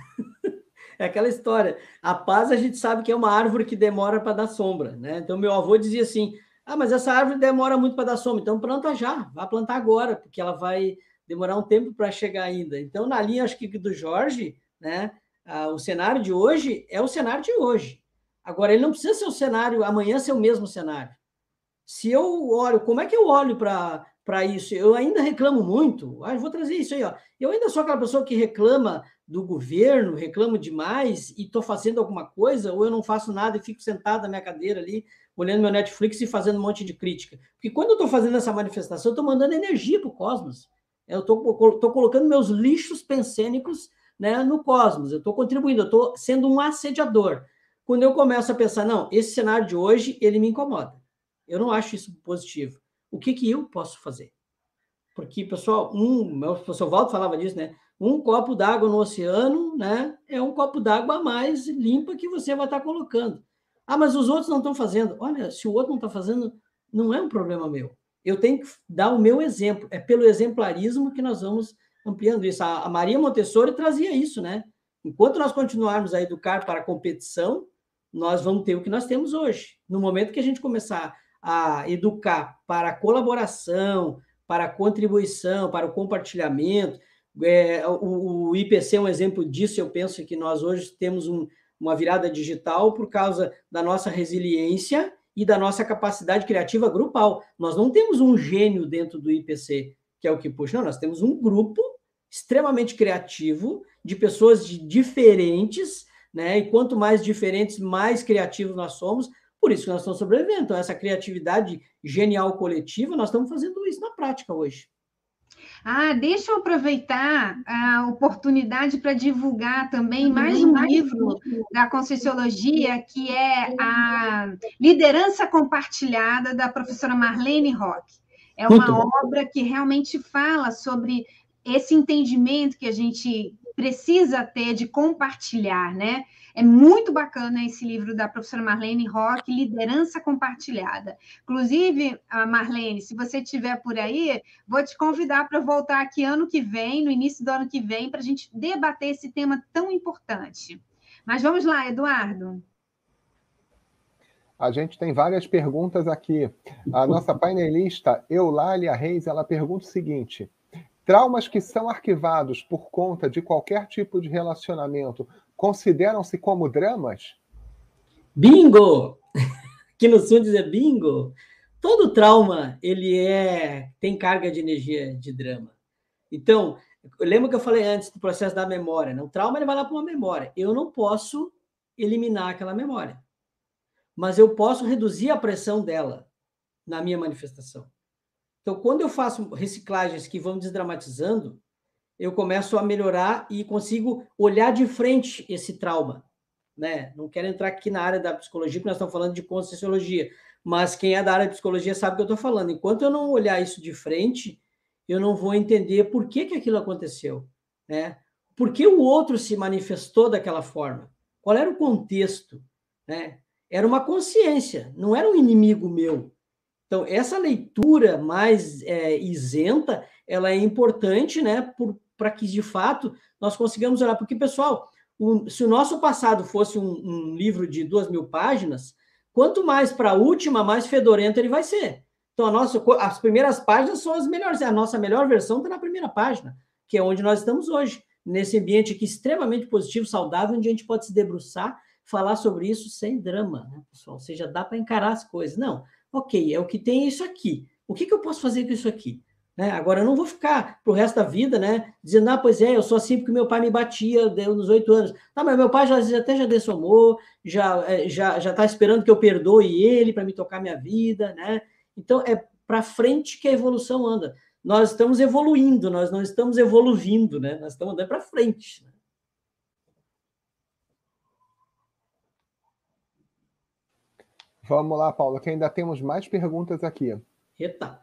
É aquela história. A paz a gente sabe que é uma árvore que demora para dar sombra, né? Então, meu avô dizia assim: mas essa árvore demora muito para dar sombra, então planta já, vá plantar agora, porque ela vai demorar um tempo para chegar ainda. Então, na linha, acho que do Jorge, né? O cenário de hoje é o cenário de hoje. Agora, ele não precisa ser o cenário, amanhã ser o mesmo cenário. Se eu olho, como é que eu olho para isso? Eu ainda reclamo muito. Eu vou trazer isso aí, ó. Eu ainda sou aquela pessoa que reclama do governo, reclamo demais e estou fazendo alguma coisa, ou eu não faço nada e fico sentado na minha cadeira ali, olhando meu Netflix e fazendo um monte de crítica. Porque quando eu estou fazendo essa manifestação, eu estou mandando energia para o cosmos. Eu estou colocando meus lixos pensênicos, né, no cosmos. Eu estou contribuindo, eu estou sendo um assediador. Quando eu começo a pensar, não, esse cenário de hoje, ele me incomoda. Eu não acho isso positivo. O que eu posso fazer? Porque, pessoal, o professor Waldo falava disso, né? Um copo d'água no oceano, né, é um copo d'água mais limpa que você vai estar colocando. Mas os outros não estão fazendo. Olha, se o outro não está fazendo, não é um problema meu. Eu tenho que dar o meu exemplo. É pelo exemplarismo que nós vamos ampliando isso. A Maria Montessori trazia isso, né? Enquanto nós continuarmos a educar para a competição, nós vamos ter o que nós temos hoje. No momento que a gente começar a educar para a colaboração, para a contribuição, para o compartilhamento, o IPC é um exemplo disso. Eu penso que nós hoje temos uma virada digital por causa da nossa resiliência e da nossa capacidade criativa grupal. Nós não temos um gênio dentro do IPC, que é o que puxa. Não, nós temos um grupo extremamente criativo, de pessoas diferentes, né? E quanto mais diferentes, mais criativos nós somos. Por isso que nós estamos sobrevivendo. Então, essa criatividade genial coletiva, nós estamos fazendo isso na prática hoje. Deixa eu aproveitar a oportunidade para divulgar também mais um livro da Conscienciologia, que é a Liderança Compartilhada, da professora Marlene Rock. É uma obra que realmente fala sobre esse entendimento que a gente precisa ter de compartilhar, né? É muito bacana esse livro da professora Marlene Rock, Liderança Compartilhada. Inclusive, Marlene, se você estiver por aí, vou te convidar para voltar aqui ano que vem, no início do ano que vem, para a gente debater esse tema tão importante. Mas vamos lá, Eduardo. A gente tem várias perguntas aqui. A nossa painelista, Eulália Reis, ela pergunta o seguinte: traumas que são arquivados por conta de qualquer tipo de relacionamento consideram-se como dramas? Bingo! Aqui no sul dizer bingo. Todo trauma, tem carga de energia de drama. Então, lembra que eu falei antes do processo da memória, né? O trauma ele vai lá para uma memória. Eu não posso eliminar aquela memória, mas eu posso reduzir a pressão dela na minha manifestação. Então, quando eu faço reciclagens que vão desdramatizando, eu começo a melhorar e consigo olhar de frente esse trauma, né? Não quero entrar aqui na área da psicologia, porque nós estamos falando de conscienciologia, mas quem é da área de psicologia sabe o que eu estou falando. Enquanto eu não olhar isso de frente, eu não vou entender por que aquilo aconteceu, né? Por que o outro se manifestou daquela forma? Qual era o contexto, né? Era uma consciência, não era um inimigo meu. Então, essa leitura mais isenta, ela é importante, né, para que, de fato, nós consigamos olhar. Porque, pessoal, se o nosso passado fosse um livro de 2.000 páginas, quanto mais para a última, mais fedorento ele vai ser. Então, as primeiras páginas são as melhores. A nossa melhor versão está na primeira página, que é onde nós estamos hoje, nesse ambiente aqui extremamente positivo, saudável, onde a gente pode se debruçar, falar sobre isso sem drama, né, pessoal? Ou seja, dá para encarar as coisas. Não, ok, é o que tem isso aqui. O que eu posso fazer com isso aqui? Né? Agora, eu não vou ficar pro resto da vida, né, dizendo, pois é, eu sou assim porque meu pai me batia nos 8 anos. Mas meu pai até já dessomou, já está esperando que eu perdoe ele para me tocar minha vida, né? Então, é para frente que a evolução anda. Nós estamos evoluindo, nós não estamos evoluindo, né? Nós estamos andando para frente. Né? Vamos lá, Paulo, que ainda temos mais perguntas aqui. Eita.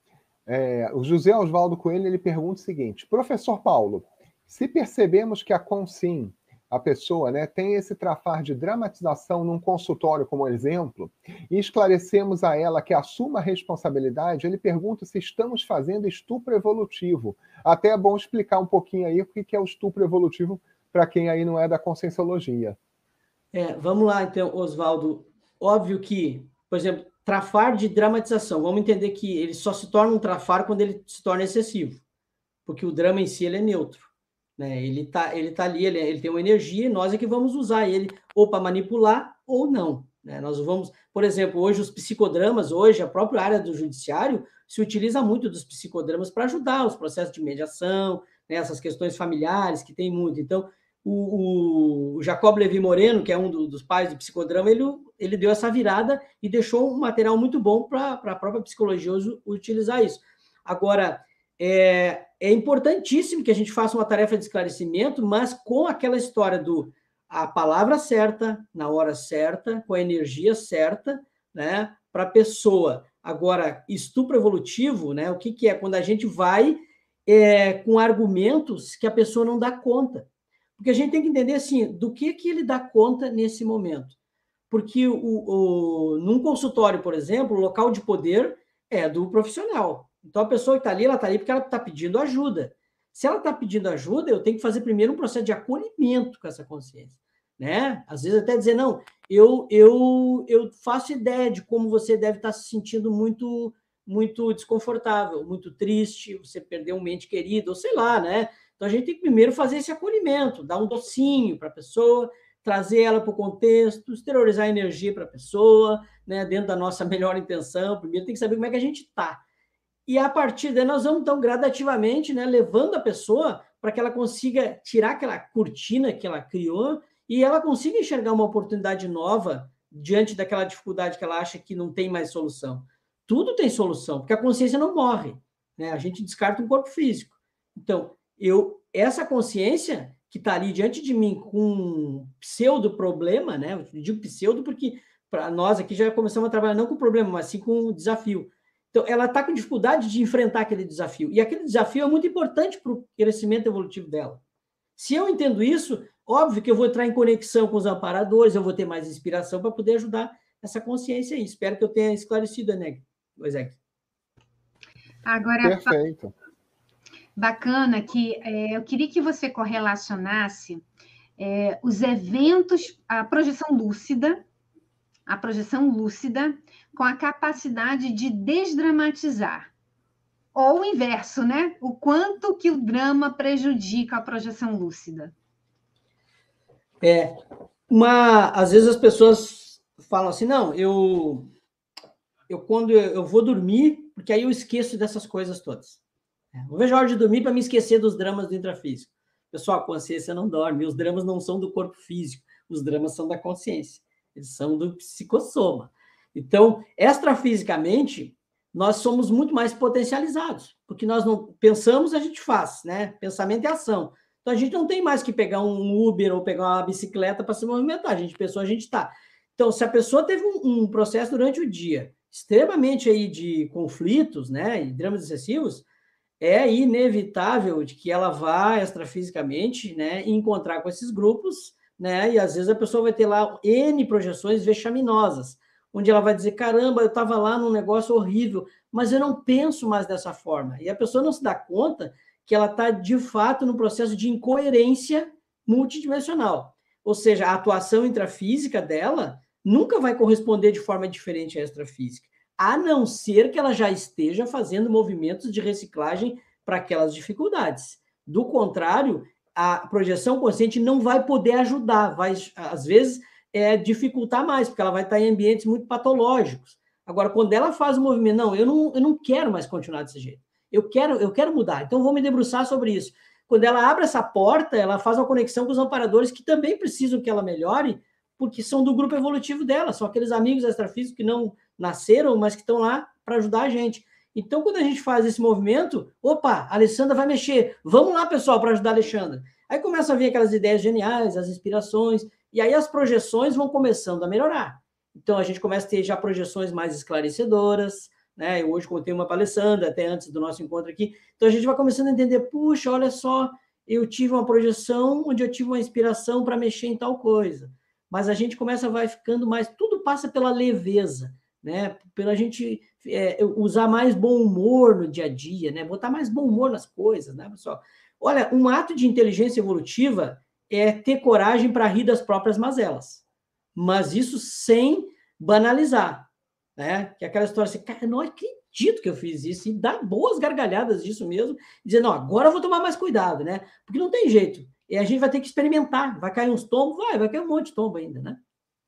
O José Oswaldo Coelho, ele pergunta o seguinte: professor Paulo, se percebemos que a consim, a pessoa, né, tem esse trafar de dramatização num consultório, como exemplo, e esclarecemos a ela que assuma a responsabilidade, ele pergunta se estamos fazendo estupro evolutivo. Até é bom explicar um pouquinho aí o que é o estupro evolutivo para quem aí não é da conscienciologia. Vamos lá, então, Oswaldo. Óbvio que, por exemplo, trafar de dramatização, vamos entender que ele só se torna um trafar quando ele se torna excessivo, porque o drama em si ele é neutro, né? Ele tá ali, ele tem uma energia, e nós é que vamos usar ele ou para manipular ou não, né? Nós vamos, por exemplo, hoje os psicodramas, hoje a própria área do judiciário se utiliza muito dos psicodramas para ajudar os processos de mediação, né? Essas questões familiares que tem muito. Então, o Jacob Levi Moreno, que é um dos pais do psicodrama, ele deu essa virada e deixou um material muito bom para a própria psicologia utilizar isso. Agora, é importantíssimo que a gente faça uma tarefa de esclarecimento, mas com aquela história a palavra certa, na hora certa, com a energia certa, né, para a pessoa. Agora, estupro evolutivo, né, o que é? Quando a gente vai com argumentos que a pessoa não dá conta. Porque a gente tem que entender, assim, do que ele dá conta nesse momento. Porque num consultório, por exemplo, o local de poder é do profissional. Então, a pessoa que está ali, ela está ali porque ela está pedindo ajuda. Se ela está pedindo ajuda, eu tenho que fazer primeiro um processo de acolhimento com essa consciência. Né? Às vezes até dizer, não, eu faço ideia de como você deve estar se sentindo muito, muito desconfortável, muito triste, você perdeu um ente querido, ou sei lá, né? Então, a gente tem que primeiro fazer esse acolhimento, dar um docinho para a pessoa, trazer ela para o contexto, exteriorizar a energia para a pessoa, né, dentro da nossa melhor intenção. Primeiro tem que saber como é que a gente está. E, a partir daí, nós vamos, então, gradativamente, né, levando a pessoa para que ela consiga tirar aquela cortina que ela criou e ela consiga enxergar uma oportunidade nova diante daquela dificuldade que ela acha que não tem mais solução. Tudo tem solução, porque a consciência não morre, né? A gente descarta um corpo físico. Então, essa consciência que está ali diante de mim com um pseudo-problema, né? Eu digo pseudo porque para nós aqui já começamos a trabalhar não com problema, mas sim com um desafio. Então, ela está com dificuldade de enfrentar aquele desafio. E aquele desafio é muito importante para o crescimento evolutivo dela. Se eu entendo isso, óbvio que eu vou entrar em conexão com os amparadores, eu vou ter mais inspiração para poder ajudar essa consciência aí. Espero que eu tenha esclarecido, né, Ezequiel? Agora, perfeito. Bacana que eu queria que você correlacionasse os eventos, a projeção lúcida com a capacidade de desdramatizar. Ou o inverso, né? O quanto que o drama prejudica a projeção lúcida. Às vezes as pessoas falam assim, não, eu quando eu vou dormir, porque aí eu esqueço dessas coisas todas. Eu vejo a hora de dormir para me esquecer dos dramas do intrafísico. Pessoal, a consciência não dorme, os dramas não são do corpo físico, os dramas são da consciência, eles são do psicossoma. Então, extrafisicamente, nós somos muito mais potencializados, porque nós não pensamos, a gente faz, né? Pensamento é ação. Então, a gente não tem mais que pegar um Uber ou pegar uma bicicleta para se movimentar, a gente pensou, a gente está. Então, se a pessoa teve um processo durante o dia extremamente aí de conflitos, né, e dramas excessivos, é inevitável de que ela vá extrafisicamente, né, encontrar com esses grupos, né, e às vezes a pessoa vai ter lá N projeções vexaminosas, onde ela vai dizer, caramba, eu estava lá num negócio horrível, mas eu não penso mais dessa forma. E a pessoa não se dá conta que ela está, de fato, no processo de incoerência multidimensional. Ou seja, a atuação intrafísica dela nunca vai corresponder de forma diferente à extrafísica, a não ser que ela já esteja fazendo movimentos de reciclagem para aquelas dificuldades. Do contrário, a projeção consciente não vai poder ajudar, vai, às vezes, dificultar mais, porque ela vai estar em ambientes muito patológicos. Agora, quando ela faz o movimento, não, eu não quero mais continuar desse jeito, eu quero mudar, então vou me debruçar sobre isso. Quando ela abre essa porta, ela faz uma conexão com os amparadores que também precisam que ela melhore, porque são do grupo evolutivo dela, são aqueles amigos extrafísicos que não nasceram, mas que estão lá para ajudar a gente. Então, quando a gente faz esse movimento, opa, a Alessandra vai mexer, vamos lá, pessoal, para ajudar a Alexandra. Aí começam a vir aquelas ideias geniais, as inspirações, e aí as projeções vão começando a melhorar. Então, a gente começa a ter já projeções mais esclarecedoras, né? Eu hoje contei uma para a Alessandra, até antes do nosso encontro aqui. Então, a gente vai começando a entender, puxa, olha só, eu tive uma projeção onde eu tive uma inspiração para mexer em tal coisa. Mas a gente vai ficando mais, tudo passa pela leveza, né? Pela gente usar mais bom humor no dia a dia, né? Botar mais bom humor nas coisas, né, pessoal? Olha, um ato de inteligência evolutiva é ter coragem para rir das próprias mazelas, mas isso sem banalizar, né? Que é aquela história assim, cara, não acredito que eu fiz isso, e dá boas gargalhadas disso mesmo, dizer, não, agora eu vou tomar mais cuidado, né? Porque não tem jeito. E a gente vai ter que experimentar, vai cair uns tombos, vai cair um monte de tombo ainda, né?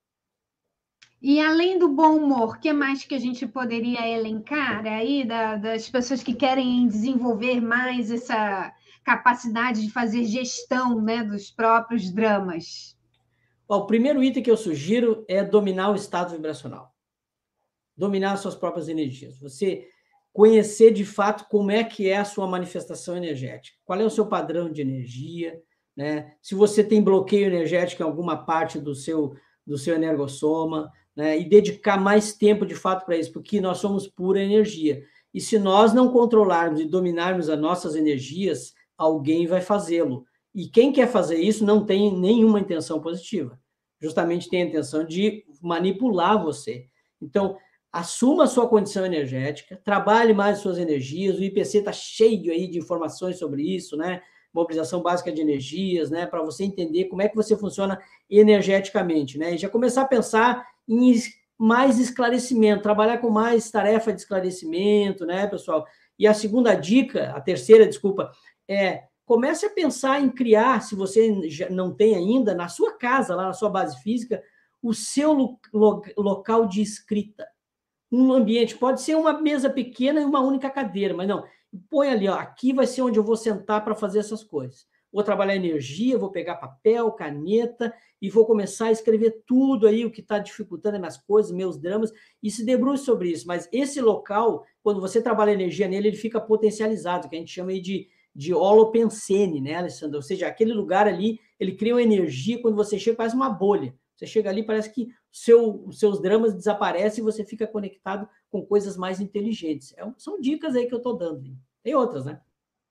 E além do bom humor, o que mais que a gente poderia elencar aí das pessoas que querem desenvolver mais essa capacidade de fazer gestão, né, dos próprios dramas? O primeiro item que eu sugiro é dominar o estado vibracional. Dominar as suas próprias energias. Você conhecer de fato como é que é a sua manifestação energética. Qual é o seu padrão de energia, né? Se você tem bloqueio energético em alguma parte do seu energossoma, né? E dedicar mais tempo de fato para isso, porque nós somos pura energia. E se nós não controlarmos e dominarmos as nossas energias, alguém vai fazê-lo. E quem quer fazer isso não tem nenhuma intenção positiva. Justamente tem a intenção de manipular você. Então, assuma a sua condição energética, trabalhe mais suas energias, o IPC está cheio aí de informações sobre isso, né? Mobilização básica de energias, né? Para você entender como é que você funciona energeticamente, né? E já começar a pensar em mais esclarecimento, trabalhar com mais tarefa de esclarecimento, né, pessoal? E a segunda dica, a terceira, desculpa, comece a pensar em criar, se você já não tem ainda, na sua casa, lá na sua base física, o seu local de escrita. Um ambiente, pode ser uma mesa pequena e uma única cadeira, mas não, põe ali, ó, aqui vai ser onde eu vou sentar para fazer essas coisas. Vou trabalhar energia, vou pegar papel, caneta e vou começar a escrever tudo aí, o que está dificultando as minhas coisas, meus dramas, e se debruce sobre isso. Mas esse local, quando você trabalha energia nele, ele fica potencializado, que a gente chama aí de holopensene, né, Alessandra? Ou seja, aquele lugar ali, ele cria uma energia, quando você chega, parece uma bolha. Você chega ali, parece que os seus dramas desaparecem e você fica conectado com coisas mais inteligentes. São dicas aí que eu estou dando. Tem outras, né?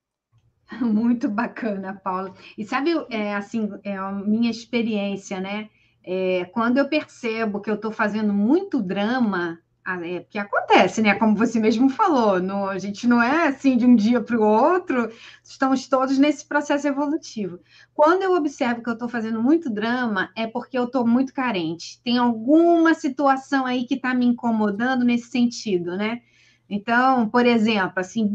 Muito bacana, Paula. E sabe, assim, a minha experiência, né? Quando eu percebo que eu estou fazendo muito drama, porque acontece, né? Como você mesmo falou, a gente não é assim de um dia para o outro, estamos todos nesse processo evolutivo. Quando eu observo que eu estou fazendo muito drama, é porque eu estou muito carente. Tem alguma situação aí que está me incomodando nesse sentido, né? Então, por exemplo, assim,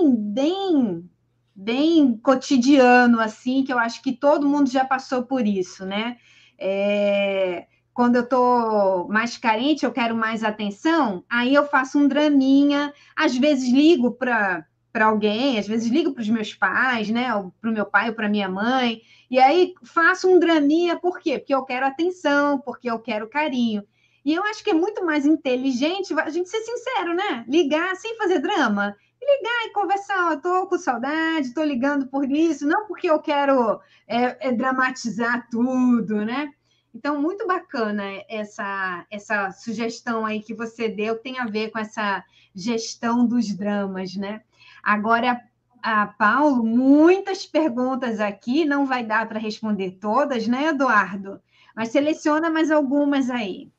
bem cotidiano, assim, que eu acho que todo mundo já passou por isso, né? quando eu estou mais carente, eu quero mais atenção, aí eu faço um draminha, às vezes ligo para alguém, às vezes ligo para os meus pais, né? Para o meu pai ou para minha mãe, e aí faço um draminha, por quê? Porque eu quero atenção, porque eu quero carinho. E eu acho que é muito mais inteligente a gente ser sincero, né? Ligar sem fazer drama. Ligar e conversar, eu tô com saudade, tô ligando por isso, não porque eu quero dramatizar tudo, né? Então, muito bacana essa sugestão aí que você deu, tem a ver com essa gestão dos dramas, né? Agora, Paulo, muitas perguntas aqui, não vai dar para responder todas, né, Eduardo? Mas seleciona mais algumas aí.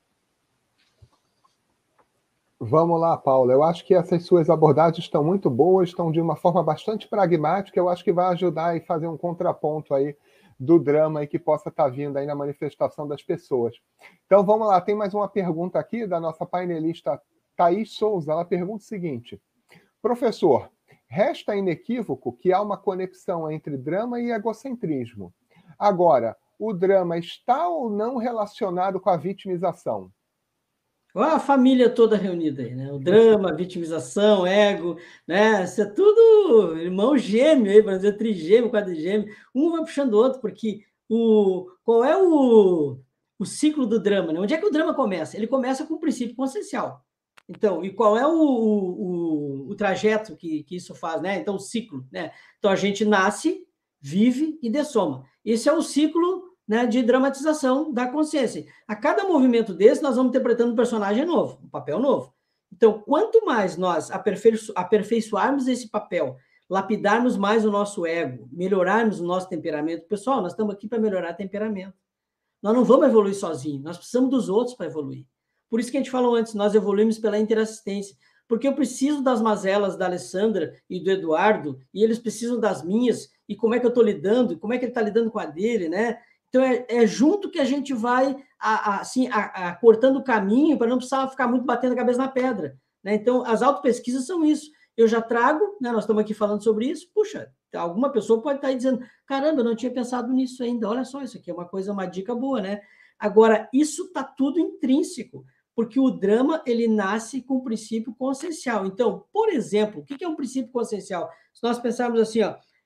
Vamos lá, Paula. Eu acho que essas suas abordagens estão muito boas, estão de uma forma bastante pragmática. Eu acho que vai ajudar a fazer um contraponto aí do drama aí que possa estar vindo aí na manifestação das pessoas. Então vamos lá, tem mais uma pergunta aqui da nossa painelista Thaís Souza. Ela pergunta o seguinte: professor, resta inequívoco que há uma conexão entre drama e egocentrismo. Agora, o drama está ou não relacionado com a vitimização? Olha a família toda reunida aí, né? O drama, a vitimização, ego, né? Isso é tudo irmão gêmeo aí, para dizer trigêmeo, quadrigêmeo. Um vai puxando o outro, porque qual é o ciclo do drama, né? Onde é que o drama começa? Ele começa com o princípio consciencial. Então, e qual é o trajeto que isso faz, né? Então, o ciclo, né? Então, a gente nasce, vive e dessoma. Esse é o ciclo, né, de dramatização da consciência. A cada movimento desse, nós vamos interpretando um personagem novo, um papel novo. Então, quanto mais nós aperfeiçoarmos esse papel, lapidarmos mais o nosso ego, melhorarmos o nosso temperamento, pessoal, nós estamos aqui para melhorar temperamento. Nós não vamos evoluir sozinhos, nós precisamos dos outros para evoluir. Por isso que a gente falou antes, nós evoluímos pela interassistência, porque eu preciso das mazelas da Alessandra e do Eduardo, e eles precisam das minhas, e como é que eu estou lidando, e como é que ele está lidando com a dele, né? Então, é junto que a gente vai cortando o caminho para não precisar ficar muito batendo a cabeça na pedra, né? Então, as autopesquisas são isso. Eu já trago, né, nós estamos aqui falando sobre isso, puxa, alguma pessoa pode estar aí dizendo, caramba, eu não tinha pensado nisso ainda, olha só, isso aqui é uma dica boa, né? Agora, isso está tudo intrínseco, porque o drama, ele nasce com o princípio consciencial. Então, por exemplo, o que é um princípio consciencial? Se nós pensarmos assim,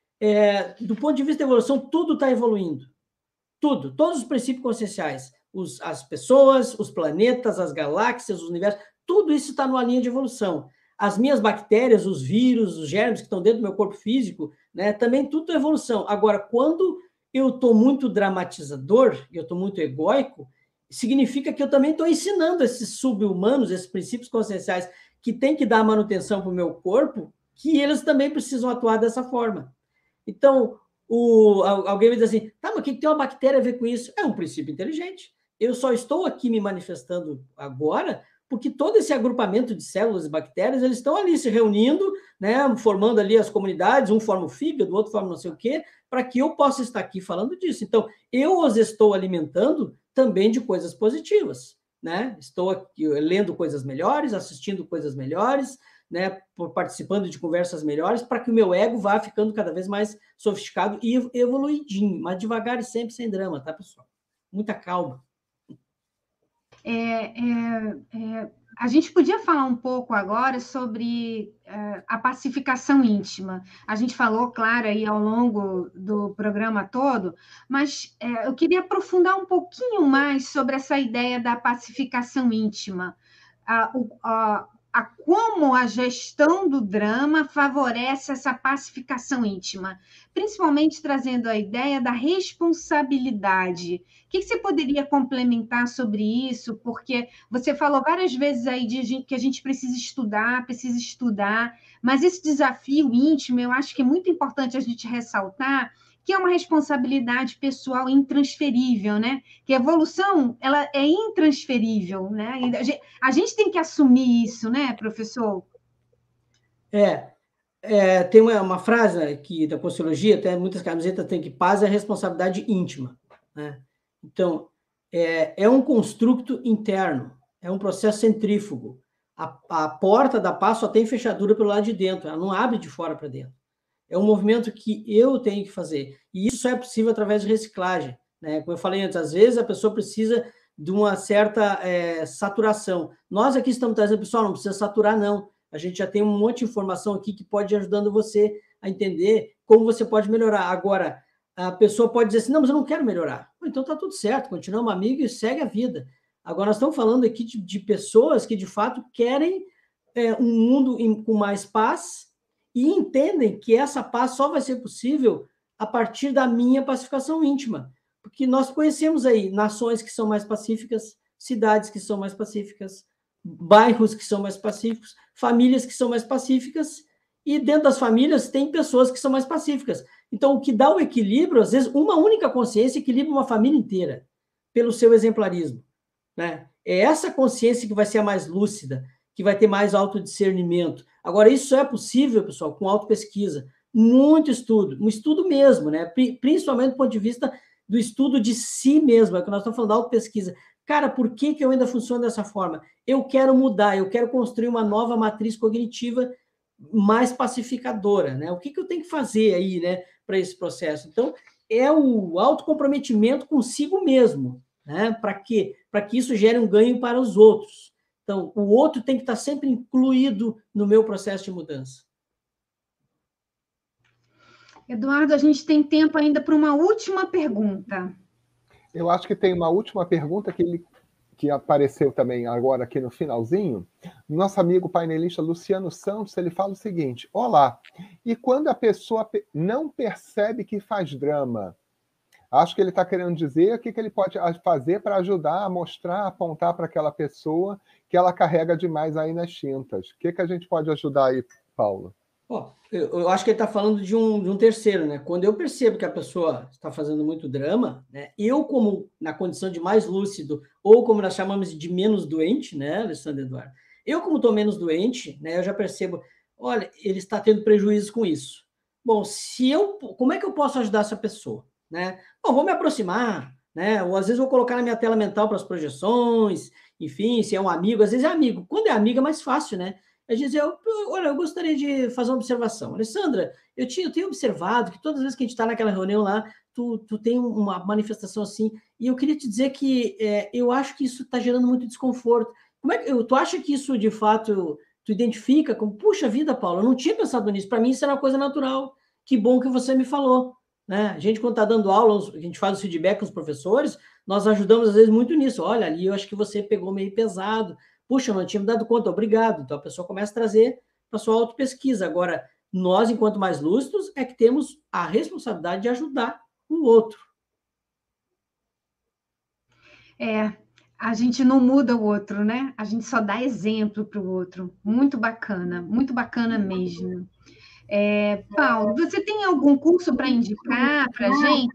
do ponto de vista da evolução, tudo está evoluindo. Tudo, todos os princípios conscienciais, as pessoas, os planetas, as galáxias, os universos, tudo isso está numa linha de evolução. As minhas bactérias, os vírus, os germes que estão dentro do meu corpo físico, né, também tudo é evolução. Agora, quando eu estou muito dramatizador, eu estou muito egóico, significa que eu também estou ensinando esses sub-humanos, esses princípios conscienciais que têm que dar manutenção para o meu corpo, que eles também precisam atuar dessa forma. Então, alguém me diz assim, tá, mas o que tem uma bactéria a ver com isso? É um princípio inteligente. Eu só estou aqui me manifestando agora porque todo esse agrupamento de células e bactérias, eles estão ali se reunindo, né, formando ali as comunidades, um forma o fígado, o outro forma não sei o quê, para que eu possa estar aqui falando disso. Então, eu os estou alimentando também de coisas positivas, né? Estou aqui lendo coisas melhores, assistindo coisas melhores, né, participando de conversas melhores, para que o meu ego vá ficando cada vez mais sofisticado e evoluidinho, mas devagar e sempre sem drama, tá, pessoal? Muita calma. A gente podia falar um pouco agora sobre a pacificação íntima. A gente falou, claro, aí ao longo do programa todo, mas eu queria aprofundar um pouquinho mais sobre essa ideia da pacificação íntima. Como a gestão do drama favorece essa pacificação íntima, principalmente trazendo a ideia da responsabilidade. O que você poderia complementar sobre isso? Porque você falou várias vezes aí que a gente precisa estudar, mas esse desafio íntimo, eu acho que é muito importante a gente ressaltar, que é uma responsabilidade pessoal intransferível, né? Que a evolução, ela é intransferível, né? A gente tem que assumir isso, né, professor? Tem uma frase aqui da Conscienciologia, até muitas camisetas tem que paz é responsabilidade íntima, né? Então, é um construto interno, é um processo centrífugo. A porta da paz só tem fechadura pelo lado de dentro, ela não abre de fora para dentro. É um movimento que eu tenho que fazer. E isso só é possível através de reciclagem, né? Como eu falei antes, às vezes a pessoa precisa de uma certa saturação. Nós aqui estamos trazendo, pessoal, não precisa saturar, não. A gente já tem um monte de informação aqui que pode ir ajudando você a entender como você pode melhorar. Agora, a pessoa pode dizer assim, não, mas eu não quero melhorar. Então tá tudo certo, continuamos amigos e segue a vida. Agora, nós estamos falando aqui de pessoas que, de fato, querem um mundo com mais paz e entendem que essa paz só vai ser possível a partir da minha pacificação íntima. Porque nós conhecemos aí nações que são mais pacíficas, cidades que são mais pacíficas, bairros que são mais pacíficos, famílias que são mais pacíficas, e dentro das famílias tem pessoas que são mais pacíficas. Então, o que dá o equilíbrio, às vezes, uma única consciência equilibra uma família inteira, pelo seu exemplarismo, né? É essa consciência que vai ser a mais lúcida, que vai ter mais autodiscernimento. Agora, isso só é possível, pessoal, com autopesquisa, muito estudo, um estudo mesmo, né? Principalmente do ponto de vista do estudo de si mesmo, é que nós estamos falando da autopesquisa. Cara, por que eu ainda funciono dessa forma? Eu quero mudar, eu quero construir uma nova matriz cognitiva mais pacificadora, né? O que eu tenho que fazer aí, né, para esse processo? Então, é o autocomprometimento consigo mesmo, né? Para quê? Para que isso gere um ganho para os outros. Então, o outro tem que estar sempre incluído no meu processo de mudança. Eduardo, a gente tem tempo ainda para uma última pergunta. Eu acho que tem uma última pergunta que apareceu também agora aqui no finalzinho. Nosso amigo painelista Luciano Santos, ele fala o seguinte: olá, e quando a pessoa não percebe que faz drama? Acho que ele está querendo dizer o que ele pode fazer para ajudar a mostrar, apontar para aquela pessoa que ela carrega demais aí nas tintas. O que a gente pode ajudar aí, Paulo? Eu acho que ele está falando de um terceiro, né? Quando eu percebo que a pessoa está fazendo muito drama, né? Eu, como na condição de mais lúcido, ou como nós chamamos de menos doente, né, Alessandro Eduardo? Eu, como estou menos doente, né, eu já percebo, olha, ele está tendo prejuízo com isso. Bom, como é que eu posso ajudar essa pessoa? Né? Bom, vou me aproximar, né? Ou às vezes vou colocar na minha tela mental para as projeções, enfim, se é um amigo, às vezes é amigo. Quando é amigo é mais fácil, né? Às vezes olha, eu gostaria de fazer uma observação. Alessandra, eu tenho observado que todas as vezes que a gente está naquela reunião lá, tu tem uma manifestação assim, e eu queria te dizer que eu acho que isso está gerando muito desconforto. Tu acha que isso, de fato, tu identifica como, puxa vida, Paulo, eu não tinha pensado nisso, para mim isso era uma coisa natural. Que bom que você me falou. Né? A gente, quando está dando aula, a gente faz o feedback com os professores, nós ajudamos, às vezes, muito nisso. Olha, ali eu acho que você pegou meio pesado. Puxa, eu não tinha me dado conta, obrigado. Então, a pessoa começa a trazer para a sua autopesquisa. Agora, nós, enquanto mais lúcidos, é que temos a responsabilidade de ajudar o outro. A gente não muda o outro, né? A gente só dá exemplo para o outro. Muito bacana mesmo. Paulo, você tem algum curso para indicar para a gente?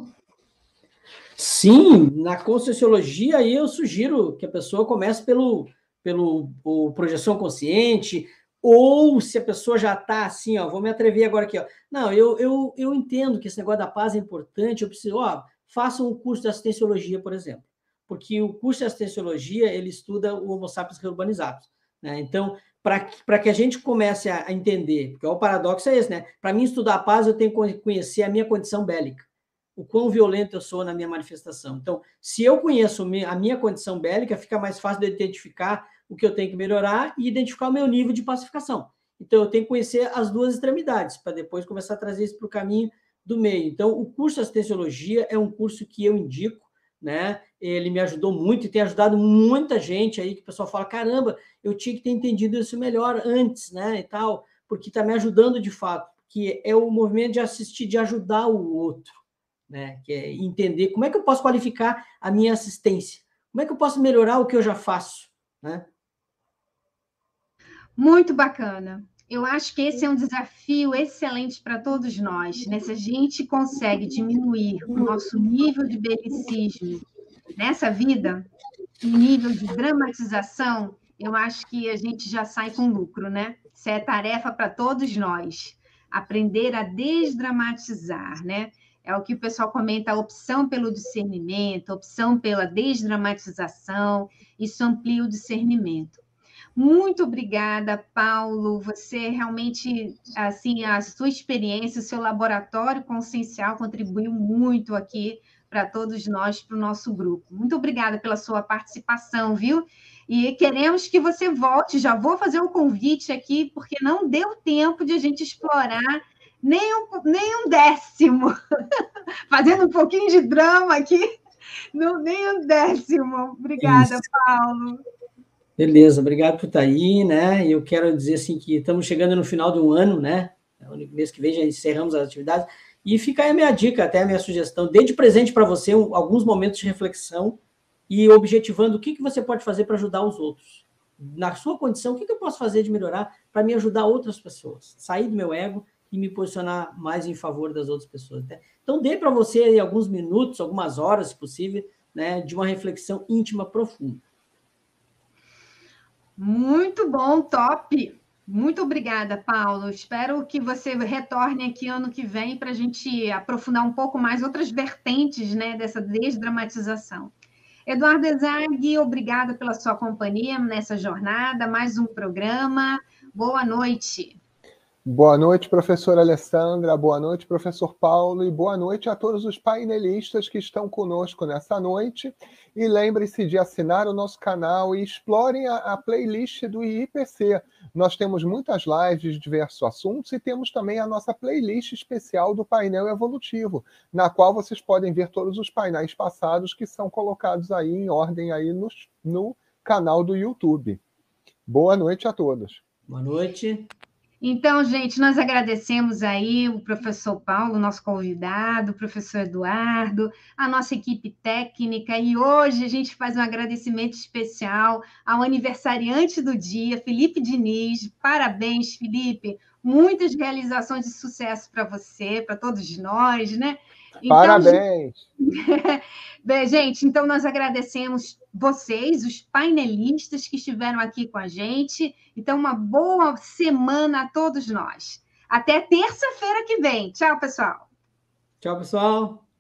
Sim, na Conscienciologia aí eu sugiro que a pessoa comece pelo projeção consciente, ou se a pessoa já está assim, ó, vou me atrever agora aqui, ó. Não, eu entendo que esse negócio da paz é importante, eu preciso, faça um curso de assistenciologia, por exemplo, porque o curso de assistenciologia, ele estuda o Homo sapiens reurbanizados, né? Então, para que a gente comece a entender, porque o paradoxo é esse, né? Para mim estudar a paz, eu tenho que conhecer a minha condição bélica, o quão violento eu sou na minha manifestação. Então, se eu conheço a minha condição bélica, fica mais fácil de identificar o que eu tenho que melhorar e identificar o meu nível de pacificação. Então, eu tenho que conhecer as duas extremidades, para depois começar a trazer isso para o caminho do meio. Então, o curso de assistenciologia é um curso que eu indico, né? Ele me ajudou muito e tem ajudado muita gente aí, que o pessoal fala, caramba, eu tinha que ter entendido isso melhor antes, né, e tal, porque está me ajudando de fato, que é o movimento de assistir, de ajudar o outro, né, que é entender como é que eu posso qualificar a minha assistência, como é que eu posso melhorar o que eu já faço, né? Muito bacana. Eu acho que esse é um desafio excelente para todos nós, né? Se a gente consegue diminuir o nosso nível de belicismo nessa vida, e nível de dramatização, eu acho que a gente já sai com lucro, né? Isso é tarefa para todos nós, aprender a desdramatizar, né? É o que o pessoal comenta, a opção pelo discernimento, a opção pela desdramatização, isso amplia o discernimento. Muito obrigada, Paulo. Você realmente, assim, a sua experiência, o seu laboratório consciencial contribuiu muito aqui para todos nós, para o nosso grupo. Muito obrigada pela sua participação, viu? E queremos que você volte, já vou fazer um convite aqui, porque não deu tempo de a gente explorar nem um décimo. Fazendo um pouquinho de drama aqui, nem um décimo. Obrigada, Isso. Paulo. Beleza, obrigado por estar aí, né? E eu quero dizer assim que estamos chegando no final de um ano, né? No mês que vem já encerramos as atividades. E fica aí a minha dica, até a minha sugestão. Dê de presente para você alguns momentos de reflexão e objetivando o que você pode fazer para ajudar os outros. Na sua condição, o que eu posso fazer de melhorar para me ajudar outras pessoas? Sair do meu ego e me posicionar mais em favor das outras pessoas. Né? Então, dê para você aí alguns minutos, algumas horas, se possível, né, de uma reflexão íntima profunda. Muito bom, top! Muito obrigada, Paulo. Espero que você retorne aqui ano que vem para a gente aprofundar um pouco mais outras vertentes, né, dessa desdramatização. Eduardo Ezag, obrigada pela sua companhia nessa jornada, mais um programa. Boa noite. Boa noite, professora Alessandra, boa noite, professor Paulo, e boa noite a todos os painelistas que estão conosco nessa noite. E lembre-se de assinar o nosso canal e explorem a playlist do IIPC. Nós temos muitas lives de diversos assuntos e temos também a nossa playlist especial do painel evolutivo, na qual vocês podem ver todos os painéis passados que são colocados aí em ordem aí no canal do YouTube. Boa noite a todos. Boa noite. Então, gente, nós agradecemos aí o professor Paulo, nosso convidado, o professor Eduardo, a nossa equipe técnica, e hoje a gente faz um agradecimento especial ao aniversariante do dia, Felipe Diniz. Parabéns, Felipe! Muitas realizações de sucesso para você, para todos nós, né? Então, parabéns! Bem, gente, então nós agradecemos vocês, os painelistas que estiveram aqui com a gente. Então, uma boa semana a todos nós. Até terça-feira que vem. Tchau, pessoal. Tchau, pessoal.